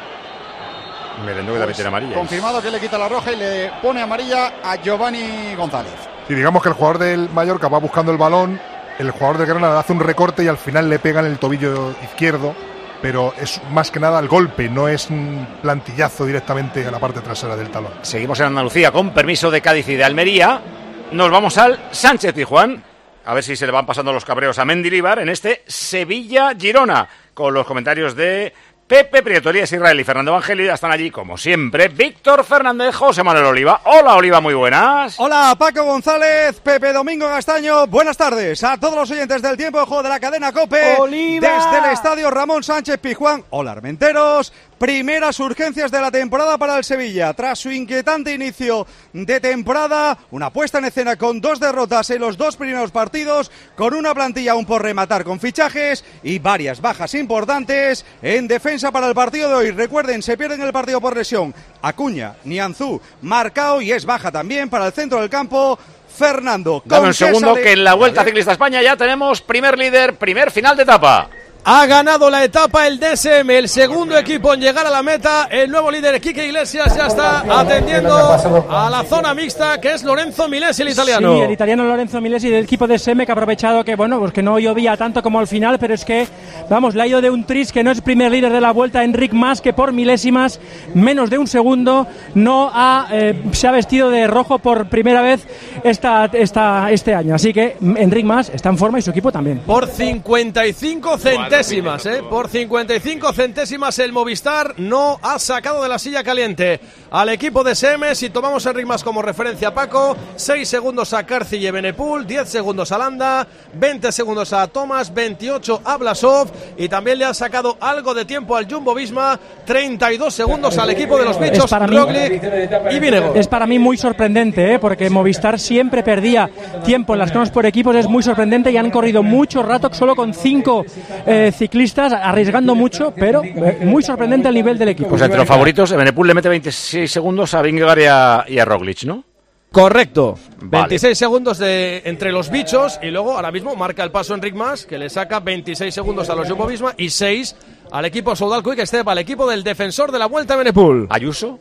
Merendó que también tiene amarilla. Confirmado que le quita la roja y le pone amarilla a Giovanni González. Si digamos que el jugador del Mallorca va buscando el balón, el jugador del Granada hace un recorte y al final le pega en el tobillo izquierdo, pero es más que nada el golpe, no es un plantillazo directamente a la parte trasera del talón. Seguimos en Andalucía con permiso de Cádiz y de Almería. Nos vamos al Sánchez Pizjuán. A ver si se le van pasando los cabreos a Mendilibar en este Sevilla-Girona. Con los comentarios de Pepe Prieto, Elías Israel y Fernando Evangeli. Están allí, como siempre, Víctor Fernández, José Manuel Oliva. Hola, Oliva, muy buenas. Hola, Paco González, Pepe Domingo Castaño. Buenas tardes a todos los oyentes del Tiempo de Juego de la cadena COPE. ¡Oliva! Desde el estadio Ramón Sánchez Pizjuán. Hola, Armenteros. Primeras urgencias de la temporada para el Sevilla. Tras su inquietante inicio de temporada, una puesta en escena con dos derrotas en los dos primeros partidos, con una plantilla aún por rematar con fichajes y varias bajas importantes en defensa para el partido de hoy. Recuerden, se pierden el partido por lesión Acuña, Nianzú, Marcao, y es baja también para el centro del campo Fernando. Dame ¿Con un qué segundo, sale? que en la Vuelta Ciclista a España ya tenemos primer líder, primer final de etapa. Ha ganado la etapa el D S M, el segundo equipo en llegar a la meta. El nuevo líder, Quique Iglesias, ya está atendiendo a la zona mixta, que es Lorenzo Milesi, el italiano. Sí, el italiano Lorenzo Milesi del equipo de S M, que ha aprovechado que, bueno, pues que no llovía tanto como al final, pero es que, vamos, le ha ido de un tris que no es primer líder de la Vuelta, Enric Mas, que por milésimas, menos de un segundo, no ha, eh, se ha vestido de rojo por primera vez esta, esta, este año. Así que Enric Mas está en forma y su equipo también. Por cincuenta y cinco centésimas, ¿eh? Por cincuenta y cinco centésimas el Movistar no ha sacado de la silla caliente al equipo de S M. Si tomamos a Enric Mas como referencia, Paco, seis segundos a Carci y Evenepoel, diez segundos a Landa, veinte segundos a Thomas, veintiocho a Blasov, y también le ha sacado algo de tiempo al Jumbo-Visma, treinta y dos segundos al equipo de los bichos, Roglic y Vingegaard. Es para mí muy sorprendente, ¿eh? Porque Movistar siempre perdía tiempo en las cronos por equipos, es muy sorprendente, y han corrido mucho rato solo con cinco eh, ciclistas, arriesgando mucho, pero eh, muy sorprendente el nivel del equipo. Pues entre los favoritos, Evenepoel le mete veintiséis segundos a Vingegaard y a, y a Roglic, ¿no? Correcto, Vale. veintiséis segundos de entre los bichos, y luego ahora mismo marca el paso Enric Mas, que le saca veintiséis segundos a los Jumbo-Visma y seis al equipo Soudal Quick Step, al equipo del defensor de la Vuelta, Evenepoel. Ayuso.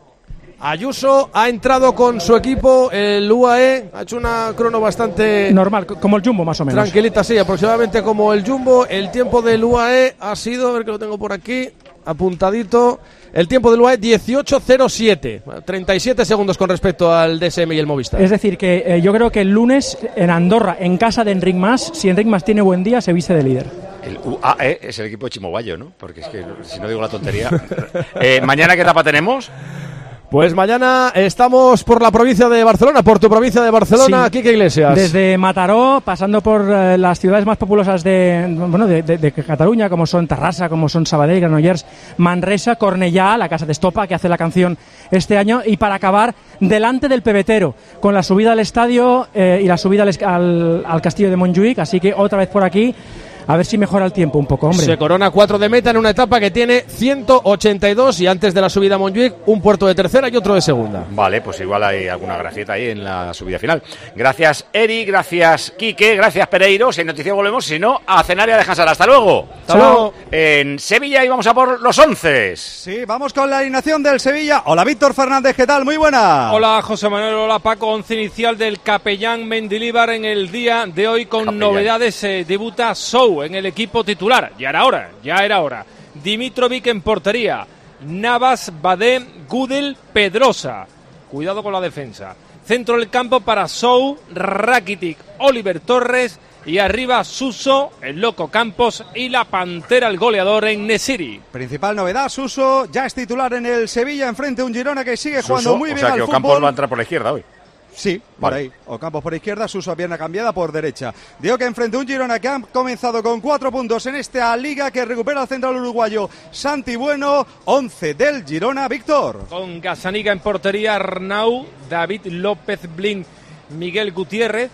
Ayuso ha entrado con su equipo, el U A E, ha hecho una crono bastante normal, como el Jumbo más o menos. tranquilita, sí, aproximadamente como el Jumbo. El tiempo del U A E ha sido, a ver que lo tengo por aquí, apuntadito. El tiempo del U A E dieciocho cero siete, treinta y siete segundos con respecto al D S M y el Movistar. Es decir, que eh, yo creo que el lunes en Andorra, en casa de Enric Mas, si Enric Mas tiene buen día, se viste de líder. El U A E es el equipo de Chimobayo, ¿no? Porque es que si no digo la tontería. eh, ¿Mañana qué etapa tenemos? Pues mañana estamos por la provincia de Barcelona, por tu provincia de Barcelona, Sí. Quique Iglesias. Desde Mataró, pasando por eh, las ciudades más populosas de, bueno, de, de, de Cataluña, como son Tarrasa, como son Sabadell, Granollers, Manresa, Cornellá, la casa de Estopa, que hace la canción este año, y para acabar, delante del Pebetero, con la subida al estadio eh, y la subida al, al, al castillo de Montjuïc, así que otra vez por aquí. A ver si mejora el tiempo un poco, hombre. Se corona cuatro de meta en una etapa que tiene ciento ochenta y dos y antes de la subida a Montjuïc, un puerto de tercera y otro de segunda. Vale, pues igual hay alguna gracieta ahí en la subida final. Gracias, Eri, gracias, Quique, gracias, Pereiro. Si hay noticia volvemos, si no, a cenar y a descansar. Hasta luego. Hasta luego. En Sevilla y vamos a por los once. Sí, vamos con la alineación del Sevilla. Hola, Víctor Fernández, ¿qué tal? Muy buena. Hola, José Manuel, hola, Paco. Once inicial del capellán Mendilibar en el día de hoy con capellán. Novedades. Eh, debuta Sou en el equipo titular. Ya era hora, ya era hora. Dimitrovic en portería. Navas, Badé, Gudel, Pedrosa. Cuidado con la defensa. Centro del campo para Sou, Rakitic, Oliver Torres. Y arriba Suso, el Loco Campos y la Pantera, el goleador en Nesiri. Principal novedad, Suso ya es titular en el Sevilla, enfrente a un Girona que sigue jugando Suso, muy o bien sea, que al Ocampos fútbol. va a entrar por la izquierda hoy. Sí, por vale. ahí. Ocampos por izquierda, Suso a pierna cambiada por derecha. Digo que enfrente a un Girona que ha comenzado con cuatro puntos en esta liga, que recupera el central uruguayo Santi Bueno. Once del Girona, Víctor. Con Gazzaniga en portería, Arnau, David López Blin, Miguel Gutiérrez,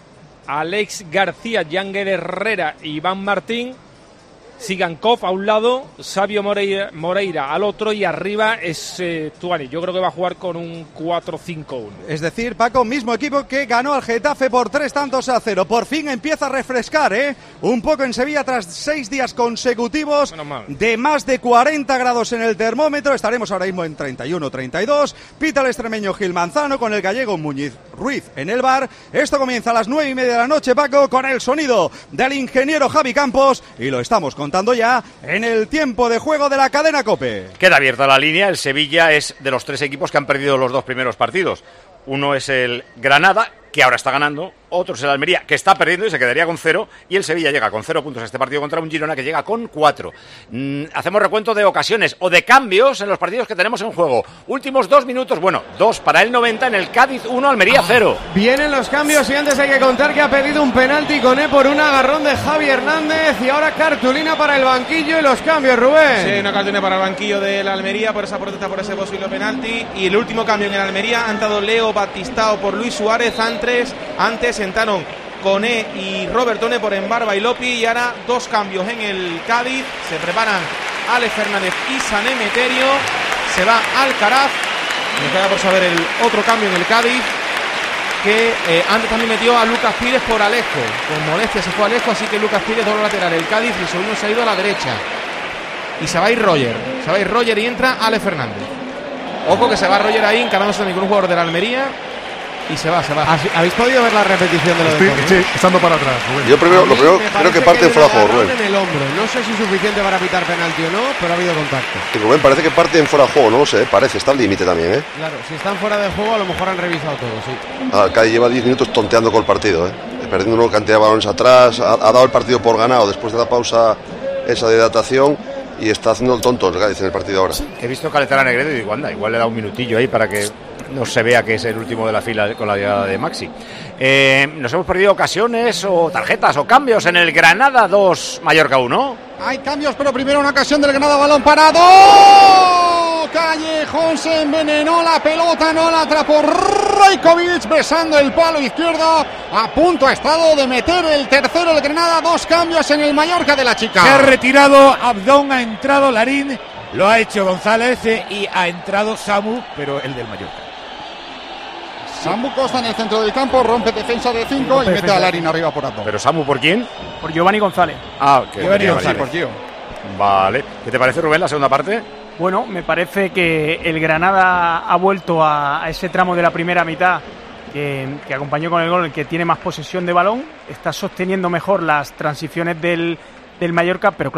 Alex García, Yángel Herrera y Iván Martín. Sigankov a un lado, Sabio Moreira, Moreira al otro y arriba es eh, Tuani. Yo creo que va a jugar con un cuatro cinco uno. Es decir, Paco, mismo equipo que ganó al Getafe por tres tantos a cero. Por fin empieza a refrescar, ¿eh? Un poco en Sevilla tras seis días consecutivos de más de cuarenta grados en el termómetro. Estaremos ahora mismo en treinta y uno, treinta y dos. Pita el extremeño Gil Manzano con el gallego Muñiz Ruiz en el bar. Esto comienza a las nueve y media de la noche, Paco, con el sonido del ingeniero Javi Campos. Y lo estamos contando ya en el tiempo de juego de la cadena COPE. Queda abierta la línea. El Sevilla es de los tres equipos que han perdido los dos primeros partidos. Uno es el Granada, que ahora está ganando. Otro es el Almería, que está perdiendo y se quedaría con cero. Y el Sevilla llega con cero puntos a este partido contra un Girona que llega con cuatro. Mm, hacemos recuento de ocasiones o de cambios en los partidos que tenemos en juego. Últimos dos minutos, bueno, dos para el noventa en el Cádiz, uno, Almería, cero. Vienen los cambios y antes hay que contar que ha pedido un penalti Coné por un agarrón de Javi Hernández y ahora cartulina para el banquillo y los cambios, Rubén. Sí, una cartulina para el banquillo de la Almería por esa protesta, por ese posible penalti. Y el último cambio en el Almería ha entrado Leo Batistao por Luis Suárez. Antes, antes sentaron Coné y Robertone por Embarba y Lopi. Y ahora dos cambios en el Cádiz. Se preparan Alex Fernández y Sané Meterio. Se va Alcaraz. Me queda por saber el otro cambio en el Cádiz, que eh, antes también metió a Lucas Pires por Alejo. Con molestia se fue Alejo, así que Lucas Pires doble lateral. El Cádiz y segundo se ha ido a la derecha. Y se va a ir Roger. Se va a ir Roger y entra Alex Fernández. Ojo que se va Roger ahí encarándose también con un jugador de la Almería. Y se va, se va. ¿Habéis podido ver la repetición de lo Estoy, de Coné? sí, estando para atrás, Rubén. Yo primero, lo primero, creo que parte en fuera de juego, Rubén. Rubén. En el hombro. No sé si es suficiente para pitar penalti o no, pero ha habido contacto. Y Rubén, parece que parte en fuera de juego, no lo sé, parece, está al límite también, ¿eh? Claro, si están fuera de juego a lo mejor han revisado todo, sí. Ah, el Cádiz lleva diez minutos tonteando con el partido, ¿eh? Perdiendo una cantidad de balones atrás, ha, ha dado el partido por ganado después de la pausa esa de hidratación y está haciendo el tonto el Cádiz en el partido ahora. He visto calentar a Negredo y digo, anda, igual le da un minutillo ahí para que no se vea que es el último de la fila con la llegada de Maxi. Eh, ¿Nos hemos perdido ocasiones o tarjetas o cambios en el Granada dos, Mallorca uno? Hay cambios, pero primero una ocasión del Granada, balón parado. Callejón se envenenó, la pelota no la atrapó Rajkovic, besando el palo izquierdo. A punto ha estado de meter el tercero el Granada. Dos cambios en el Mallorca de la chica. Se ha retirado Abdón, ha entrado Larín, lo ha hecho González eh, y ha entrado Samu, pero el del Mallorca. Samu Costa en el centro del campo, rompe defensa de cinco y mete a Larín arriba por Abdón. ¿Pero Samu por quién? Por Giovanni González. Ah, que Giovanni vale, González. vale. Vale. ¿Qué te parece, Rubén, la segunda parte? Bueno, me parece que el Granada ha vuelto a, a ese tramo de la primera mitad que, que acompañó con el gol, el que tiene más posesión de balón, está sosteniendo mejor las transiciones del, del Mallorca, pero claro,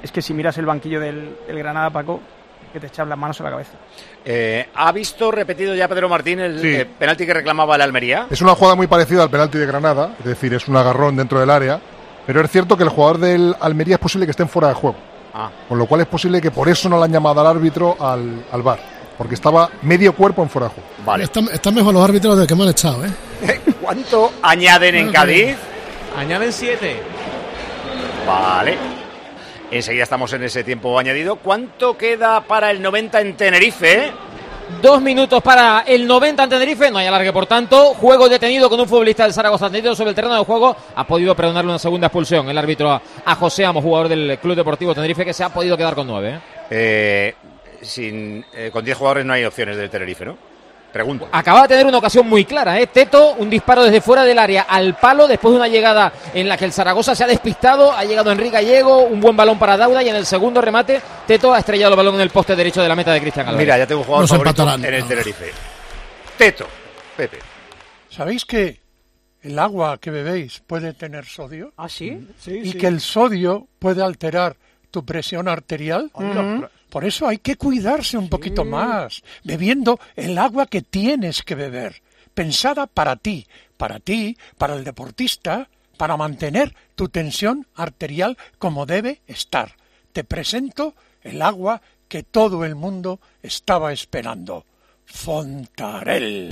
es que si miras el banquillo del, del Granada, Paco, que te echas las manos a la cabeza. Eh, ¿Ha visto repetido ya Pedro Martín el Sí. eh, penalti que reclamaba el Almería? Es una jugada muy parecida al penalti de Granada, es decir, es un agarrón dentro del área, pero es cierto que el jugador del Almería es posible que esté en fuera de juego, Ah. con lo cual es posible que por eso no le han llamado al árbitro al, al V A R, porque estaba medio cuerpo en fuera de juego. Vale. Están, están mejor los árbitros del que me han echado, ¿eh? ¿Cuánto añaden en Cádiz? Añaden siete. Vale. Enseguida estamos en ese tiempo añadido. ¿Cuánto queda para el noventa en Tenerife? Dos minutos para el noventa en Tenerife, no hay alargue por tanto. Juego detenido con un futbolista del Zaragoza tendido sobre el terreno de juego. Ha podido perdonarle una segunda expulsión el árbitro a, a José Amo, jugador del Club Deportivo Tenerife, que se ha podido quedar con nueve. ¿eh? Eh, sin, eh, con diez jugadores no hay opciones del Tenerife, ¿no? Pregunto. Acaba de tener una ocasión muy clara, ¿eh? Teto, un disparo desde fuera del área al palo, después de una llegada en la que el Zaragoza se ha despistado, ha llegado Enrique Gallego, un buen balón para Dauda y en el segundo remate Teto ha estrellado el balón en el poste derecho de la meta de Cristian Álvarez. Mira, ya tengo un jugador Nos favorito empatarán. en el Tenerife. Teto, Pepe. ¿Sabéis que el agua que bebéis puede tener sodio? ¿Ah, sí? Sí, Y sí. que el sodio puede alterar tu presión arterial. Ujú. Por eso hay que cuidarse un poquito más, bebiendo el agua que tienes que beber, pensada para ti, para ti, para el deportista, para mantener tu tensión arterial como debe estar. Te presento el agua que todo el mundo estaba esperando. Fontarel.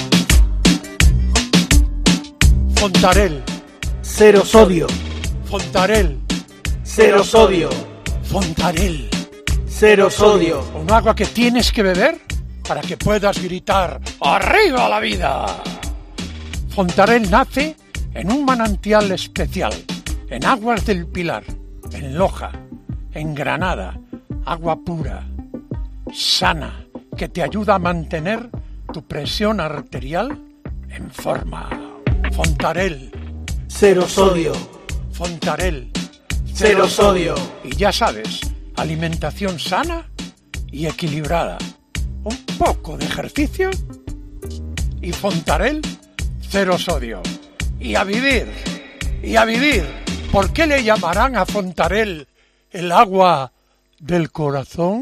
Fontarel. Cero sodio. Fontarel. Cero sodio. Fontarel. Cero sodio. Un agua que tienes que beber para que puedas gritar ¡arriba la vida! Fontarel nace en un manantial especial, en Aguas del Pilar, en Loja, en Granada, agua pura, sana, que te ayuda a mantener tu presión arterial en forma. Fontarel. Cero sodio. Fontarel. Cero sodio. Y ya sabes, alimentación sana y equilibrada. Un poco de ejercicio y Fontarel, cero sodio. Y a vivir, y a vivir. ¿Por qué le llamarán a Fontarel el agua del corazón?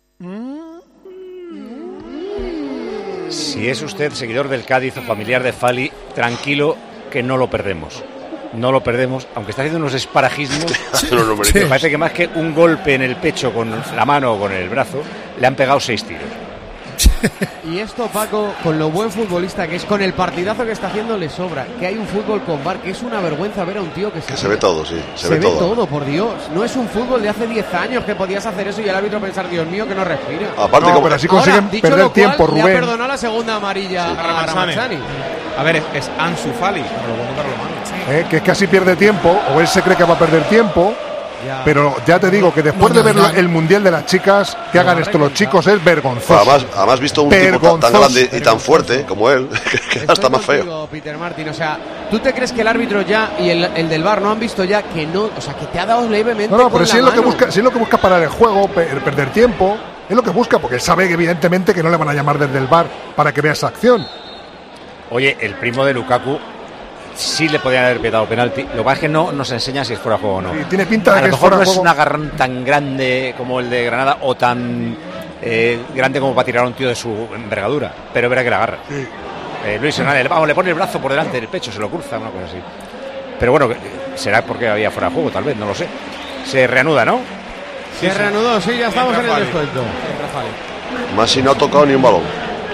Si es usted seguidor del Cádiz o familiar de Fali, tranquilo que no lo perdemos. No lo perdemos, aunque está haciendo unos esparajismos. Me parece que más que un golpe en el pecho con la mano o con el brazo, le han pegado seis tiros. Y esto, Paco, con lo buen futbolista que es, con el partidazo que está haciendo, le sobra. Que hay un fútbol con V A R, que es una vergüenza ver a un tío que se, Que se ve todo, sí. Se, se ve, ve todo. todo, por Dios. No es un fútbol de hace diez años que podías hacer eso y el árbitro pensar, Dios mío, que no respira. Aparte, No, como- pero así consiguen Ahora, dicho perder lo cual, tiempo, le ha Rubén. perdonado la segunda amarilla Sí. a Ramazzani. Ramazzani. A ver, es, es Ansu Fali, pero lo pongo para lo malo. ¿Eh? Que es que así pierde tiempo, o él se cree que va a perder tiempo. Ya. Pero ya te digo que después No, de no, ver ya. el Mundial de las chicas, que hagan esto los chicos es vergonzoso. Además, además visto un tipo tan, tan Vergonzoso. grande y tan fuerte como él, que, que Estoy hasta más feo. contigo, Peter Martin, o sea, ¿tú te crees que el árbitro ya y el, el del V A R no han visto ya que no, o sea, que te ha dado levemente No, no, con pero la si es, lo que mano? busca, si es lo que busca parar el juego, per- perder tiempo, es lo que busca, porque él sabe que evidentemente que no le van a llamar desde el V A R para que vea esa acción. Oye, el primo de Lukaku sí le podían haber petado penalti. Lo que pasa es que no nos enseña si es fuera de juego o no. Sí, tiene pinta de a que lo es mejor fuera no de es juego. un agarrón tan grande como el de Granada o tan eh, grande como para tirar a un tío de su envergadura, pero verá que la agarra. Sí. Eh, Luis Hernández, vamos, le pone el brazo por delante del pecho, se lo cruza, una cosa así. Pero bueno, que- será porque había fuera de juego, tal vez, no lo sé. Se reanuda, ¿no? Se reanudó, sí, ya estamos en el Fali. descuento. Más si no ha tocado ni un balón.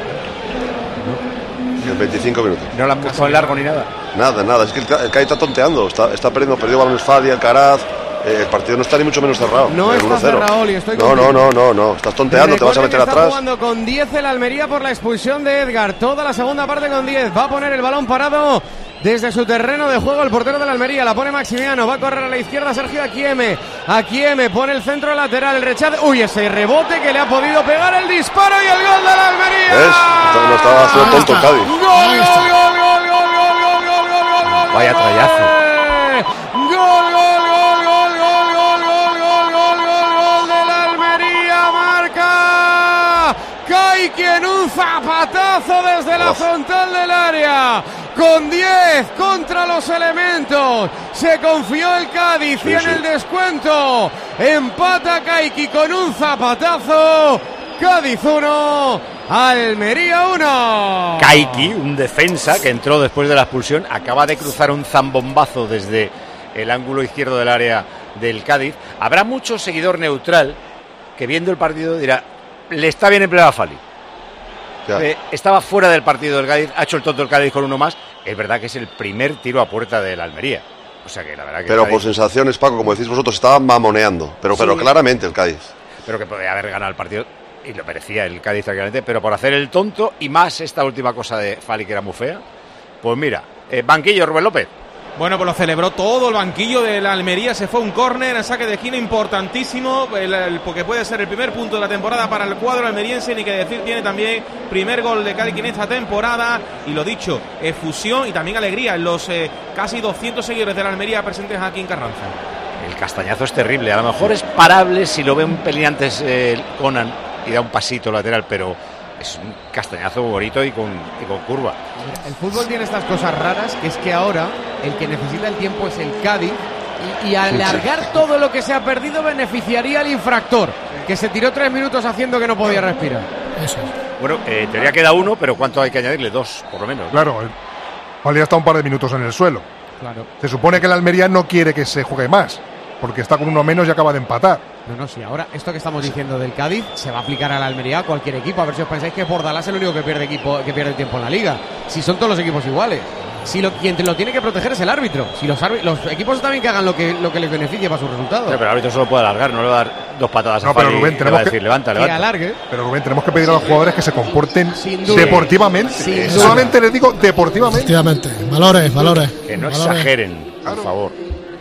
En veinticinco minutos. No la han puesto en largo ni nada. Nada, nada. Es que el, Ca- el Cádiz está tonteando. Está, está perdiendo, perdió balones Fadi, Alcaraz. Eh, el partido no está ni mucho menos cerrado. No El está uno cero. cerrado, Oli, estoy No, contigo. no, no, no, no. Estás tonteando, te vas a Recuerden meter que está atrás. jugando con diez el Almería por la expulsión de Edgar. Toda la segunda parte con diez. Va a poner el balón parado desde su terreno de juego el portero de la Almería. La pone Maximiano. Va a correr a la izquierda Sergio Aquieme. Aquieme pone el centro lateral. El rechace. Uy, ese rebote que le ha podido pegar el disparo y el gol de la Almería. ¿Ves? Está- No estaba haciendo tonto el Cádiz. ¡Gol, gol, gol, gol, gol, gol, gol, gol, gol, gol, gol! Vaya trayazo. ¡Gol, gol, gol, gol, gol, gol, gol, gol, gol, gol, gol de la Almería! ¡Marca! Kaiki en un zapatazo desde la frontal del área. Con diez contra los elementos. Se confió el Cádiz sí, y en sí. el descuento empata Kaiki con un zapatazo. Cádiz uno, Almería uno. Kaiki, un defensa que entró después de la expulsión, acaba de cruzar un zambombazo desde el ángulo izquierdo del área del Cádiz. Habrá mucho seguidor neutral que viendo el partido dirá, le está bien empleado a Fali. Eh, estaba fuera del partido del Cádiz, ha hecho el tonto el Cádiz con uno más. Es verdad que es el primer tiro a puerta del Almería. O sea que la verdad que pero Cádiz... por sensaciones, Paco, como decís vosotros, estaba mamoneando. Pero, sí. pero claramente el Cádiz. Pero que podía haber ganado el partido. Y lo merecía el Cádiz tranquilamente, pero por hacer el tonto y más esta última cosa de Fali que era muy fea, pues mira, eh, banquillo Rubén López. Bueno, pues lo celebró todo el banquillo de la Almería, se fue un córner, el saque de esquina importantísimo, el, el, porque puede ser el primer punto de la temporada para el cuadro almeriense, ni que decir, tiene también primer gol de Cádiz en esta temporada, y lo dicho, efusión y también alegría en los eh, casi doscientos seguidores de la Almería presentes aquí en Carranza. El castañazo es terrible, a lo mejor es parable si lo ve un pelín antes eh, Conan y da un pasito lateral, pero es un castañazo bonito y con, y con curva. El fútbol tiene estas cosas raras, que es que ahora el que necesita el tiempo es el Cádiz, y, y alargar sí, sí. todo lo que se ha perdido beneficiaría al infractor, que se tiró tres minutos haciendo que no podía respirar. Eso es. Bueno, eh, teoría queda uno, pero ¿cuánto hay que añadirle? Dos, por lo menos. Claro, Fali ha estado un par de minutos en el suelo. Claro. Se supone que el Almería no quiere que se juegue más, porque está con uno menos y acaba de empatar. No, no, sí, ahora esto que estamos diciendo del Cádiz se va a aplicar a la Almería, a cualquier equipo. A ver si os pensáis que Bordalás es el único que pierde equipo, que pierde tiempo en la liga. Si son todos los equipos iguales. Si lo, quien te lo tiene que proteger es el árbitro. Si los, los equipos también que hagan lo que, lo que les beneficie para sus resultados. Sí, pero el árbitro solo puede alargar, no le va a dar dos patadas no, a Fali. Pero Rubén, tenemos que decir, que, levanta, levanta. Que alargue. Pero Rubén, tenemos que pedir a los jugadores que se comporten deportivamente. Sin Solamente les digo deportivamente. Efectivamente, valores, valores. Que no valores. exageren, por favor.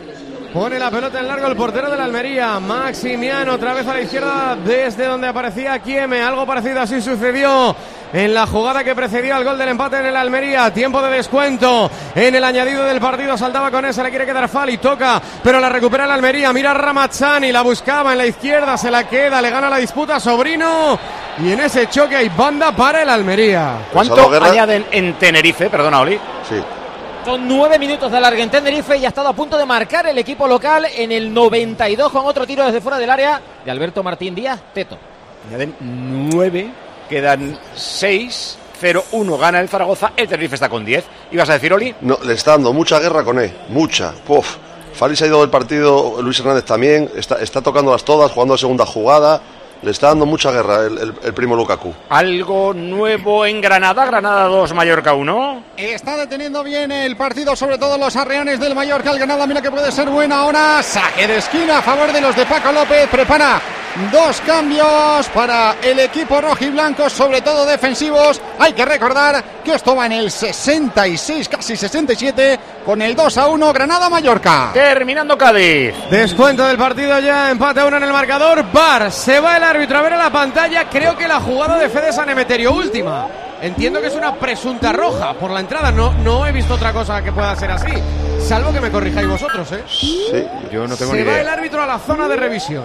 Pone la pelota en largo el portero de la Almería, Maximiano, otra vez a la izquierda desde donde aparecía Kieme. Algo parecido así sucedió en la jugada que precedió al gol del empate en el Almería. Tiempo de descuento en el añadido del partido. Saltaba con esa, le quiere quedar Fali, toca, pero la recupera el Almería. Mira Ramazzani, la buscaba en la izquierda, se la queda, le gana la disputa Sobrino. Y en ese choque hay banda para el Almería. ¿Cuánto añaden en Tenerife? Perdona, Oli. Sí. Son nueve minutos de alargue en Tenerife y ha estado a punto de marcar el equipo local en el noventa y dos con otro tiro desde fuera del área de Alberto Martín Díaz, Teto. Añaden nueve, quedan seis, cero uno gana el Zaragoza, el Tenerife está con diez. ¿Ibas a decir, Oli? No, le está dando mucha guerra con él, mucha. Puf. Fali se ha ido del partido, Luis Hernández también, está, está tocándolas todas, jugando a segunda jugada. Le está dando mucha guerra el, el, el primo Lukaku. Algo nuevo en Granada, Granada dos, Mallorca uno. Está deteniendo bien el partido, sobre todo los arreones del Mallorca. El Granada, mira que puede ser buena ahora. Saque de esquina a favor de los de Paco López. Prepara dos cambios para el equipo rojiblanco, sobre todo defensivos. Hay que recordar que esto va en el sesenta y seis, casi sesenta y siete, con el dos a uno Granada-Mallorca. Terminando Cádiz. Descuento del partido ya, empate a uno en el marcador. V A R, se va el árbitro a ver a la pantalla. Creo que la jugada de Fede San Emeterio última. Entiendo que es una presunta roja por la entrada. No, no he visto otra cosa que pueda ser así. Salvo que me corrijáis vosotros, ¿eh? Sí, yo no tengo se ni idea. va el árbitro a la zona de revisión.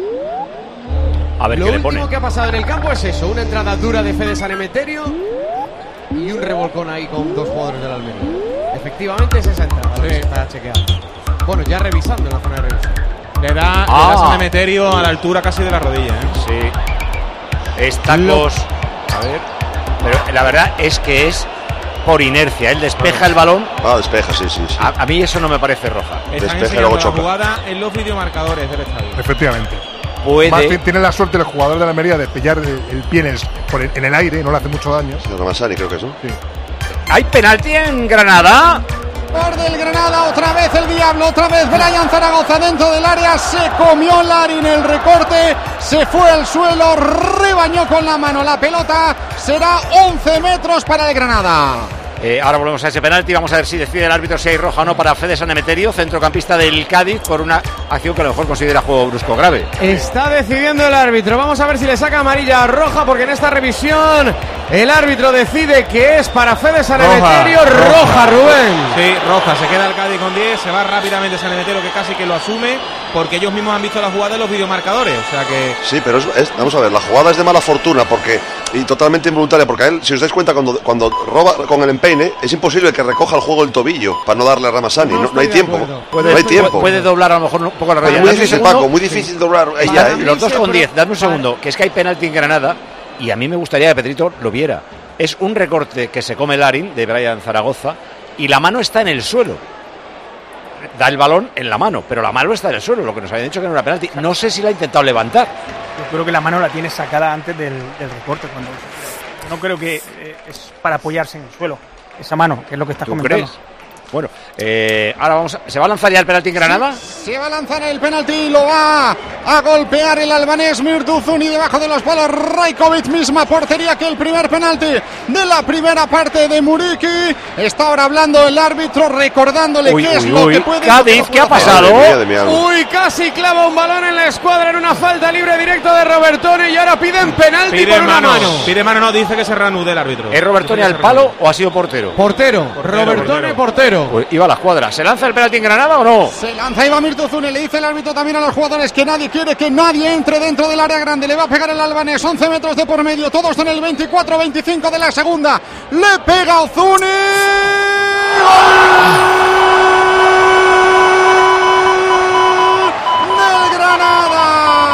A ver Lo qué le último pone. que ha pasado en el campo es eso, una entrada dura de Fede San Emeterio y un revolcón ahí con dos jugadores del Almería. Efectivamente es esa entrada, sí. Está chequeando. Bueno, ya revisando en la zona de revisión. Le da, Ah. le da San Emeterio a la altura casi de la rodilla, ¿eh? Sí. Estacos. A ver. Pero la verdad es que es por inercia. Él despeja el balón. Ah, despeja, sí, sí. sí. A, a mí eso no me parece roja. Están Despeja y enseñando luego la choca. jugada en los videomarcadores del estadio. Efectivamente. Puede. Más t- tiene la suerte el jugador de la Almería de pillar el, el pie en el, por el- en el aire, no le hace mucho daño. Sí, Ramazzani creo que es, ¿no? Sí. Hay penalti en Granada. Por del Granada, otra vez el Diablo, otra vez Brian Zaragoza dentro del área, se comió Larin el recorte, se fue al suelo, rebañó con la mano la pelota, será once metros para el Granada. Eh, ahora volvemos a ese penalti. Vamos a ver si decide el árbitro si hay roja o no para Fede San Emeterio, centrocampista del Cádiz, por una acción que a lo mejor considera juego brusco grave. Está decidiendo el árbitro. Vamos a ver si le saca amarilla roja, porque en esta revisión El árbitro decide que es para Fede San Emeterio. Roja, roja, Rubén. Sí, roja. Se queda el Cádiz con diez. Se va rápidamente San Emeterio, que casi que lo asume, porque ellos mismos han visto la jugada de los videomarcadores. O sea que... Sí, pero es, es, vamos a ver, la jugada es de mala fortuna porque y totalmente involuntaria, porque a él, si os dais cuenta, cuando, cuando roba con el empeine, es imposible que recoja el juego el tobillo para no darle a Ramasani. No, no, no hay tiempo. Puede, no hay tiempo. Puede doblar a lo mejor un poco la rodilla. Muy difícil, Paco, muy difícil doblar. Ella, ¿eh? Los dos con diez. Dame un segundo, que es que hay penalti en Granada y a mí me gustaría que Pedrito lo viera. Es un recorte que se come Larin de Brian Zaragoza y la mano está en el suelo. Da el balón en la mano, pero la mano está en el suelo, lo que nos habían dicho que no era penalti. No sé si la ha intentado levantar. Yo creo que la mano la tiene sacada antes del, del recorte. Cuando no creo que eh, es para apoyarse en el suelo. Esa mano, que es lo que estás ¿Tú comentando. crees? Bueno, eh, ahora vamos a, ¿se va a lanzar ya el penalti en Granada? Se va a lanzar el penalti y lo va a golpear el albanés Mirduzun y debajo de los palos Rajkovic, misma portería que el primer penalti de la primera parte de Muriqui. Está ahora hablando el árbitro, recordándole uy, qué uy, es lo uy. que puede... Cádiz, ¿qué ha pasado? Uy, casi clava un balón en la escuadra en una falta libre directa de Robertone y ahora piden penalti Pide por una mano, mano. Pide mano, no, dice que se reanude el árbitro. ¿Es Robertone al palo o ha sido portero? Portero, Robertone, portero. Pues iba a la escuadra. ¿Se lanza el penalti en Granada o no? Se lanza Iván Mirduzun y le dice el árbitro también a los jugadores que nadie quiere que nadie entre dentro del área grande. Le va a pegar el albanés, once metros de por medio, todos en el veinticuatro veinticinco de la segunda. Le pega Ozuni. ¡Gol del Granada!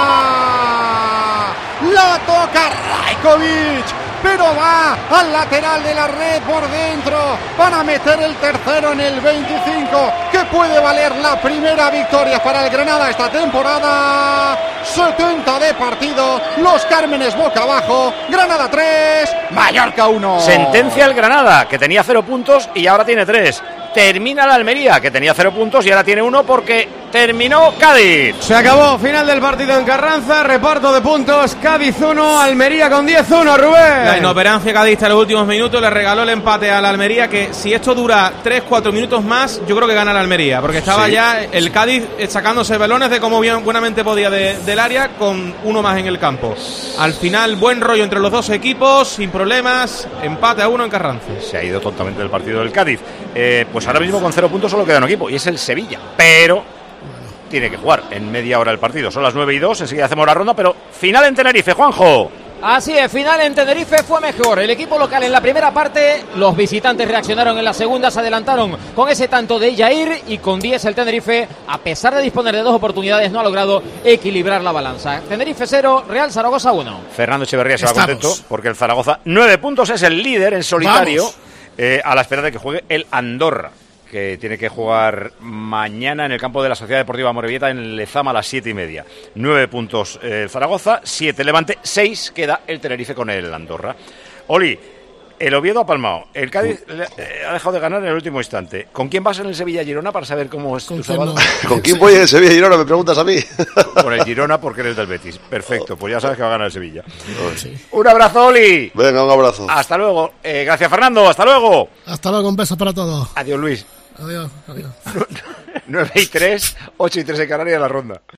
La toca Rajkovic, pero va al lateral de la red por dentro para meter el tercero en el veinticinco, que puede valer la primera victoria para el Granada esta temporada. setenta de partido, los Cármenes boca abajo, Granada tres, Mallorca uno. Sentencia el Granada, que tenía cero puntos y ahora tiene tres. Termina la Almería, que tenía cero puntos y ahora tiene uno porque terminó Cádiz. Se acabó, final del partido en Carranza, reparto de puntos, Cádiz uno, Almería con diez uno, Rubén. La inoperancia cadista en los últimos minutos le regaló el empate a la Almería, que si esto dura tres cuatro minutos más, yo creo que gana la Almería, porque estaba sí. ya el Cádiz sacándose velones de cómo bien, buenamente podía de, del área con uno más en el campo. Al final, buen rollo entre los dos equipos, sin problemas, empate a uno en Carranza. Se ha ido tontamente del partido del Cádiz. Eh, pues ahora mismo con cero puntos solo queda un equipo y es el Sevilla, pero tiene que jugar en media hora el partido. Son las nueve y dos, enseguida hacemos la ronda, pero final en Tenerife, Juanjo. Así es, final en Tenerife fue mejor. El equipo local en la primera parte, los visitantes reaccionaron en la segunda, se adelantaron con ese tanto de Jair y con diez el Tenerife, a pesar de disponer de dos oportunidades, no ha logrado equilibrar la balanza. Tenerife cero, Real Zaragoza uno. Fernando Echeverría se va contento porque el Zaragoza, nueve puntos, es el líder en solitario, eh, a la espera de que juegue el Andorra, que tiene que jugar mañana en el campo de la Sociedad Deportiva Amorebieta en Lezama a las siete y media. Nueve puntos el eh, Zaragoza, siete Levante, seis queda el Tenerife con el Andorra. Oli, el Oviedo ha palmado, el Cádiz eh, ha dejado de ganar en el último instante. ¿Con quién vas en el Sevilla-Girona para saber cómo es tu sábado? ¿Con quién voy en el Sevilla-Girona? Me preguntas a mí. Con el Girona porque eres del Betis. Perfecto, pues ya sabes que va a ganar el Sevilla. Sí. Un abrazo, Oli. Venga, un abrazo. Hasta luego. Eh, gracias, Fernando. Hasta luego. Hasta luego, un beso para todos. Adiós, Luis. Adiós, adiós. nueve y tres, ocho y tres en Canarias, la ronda.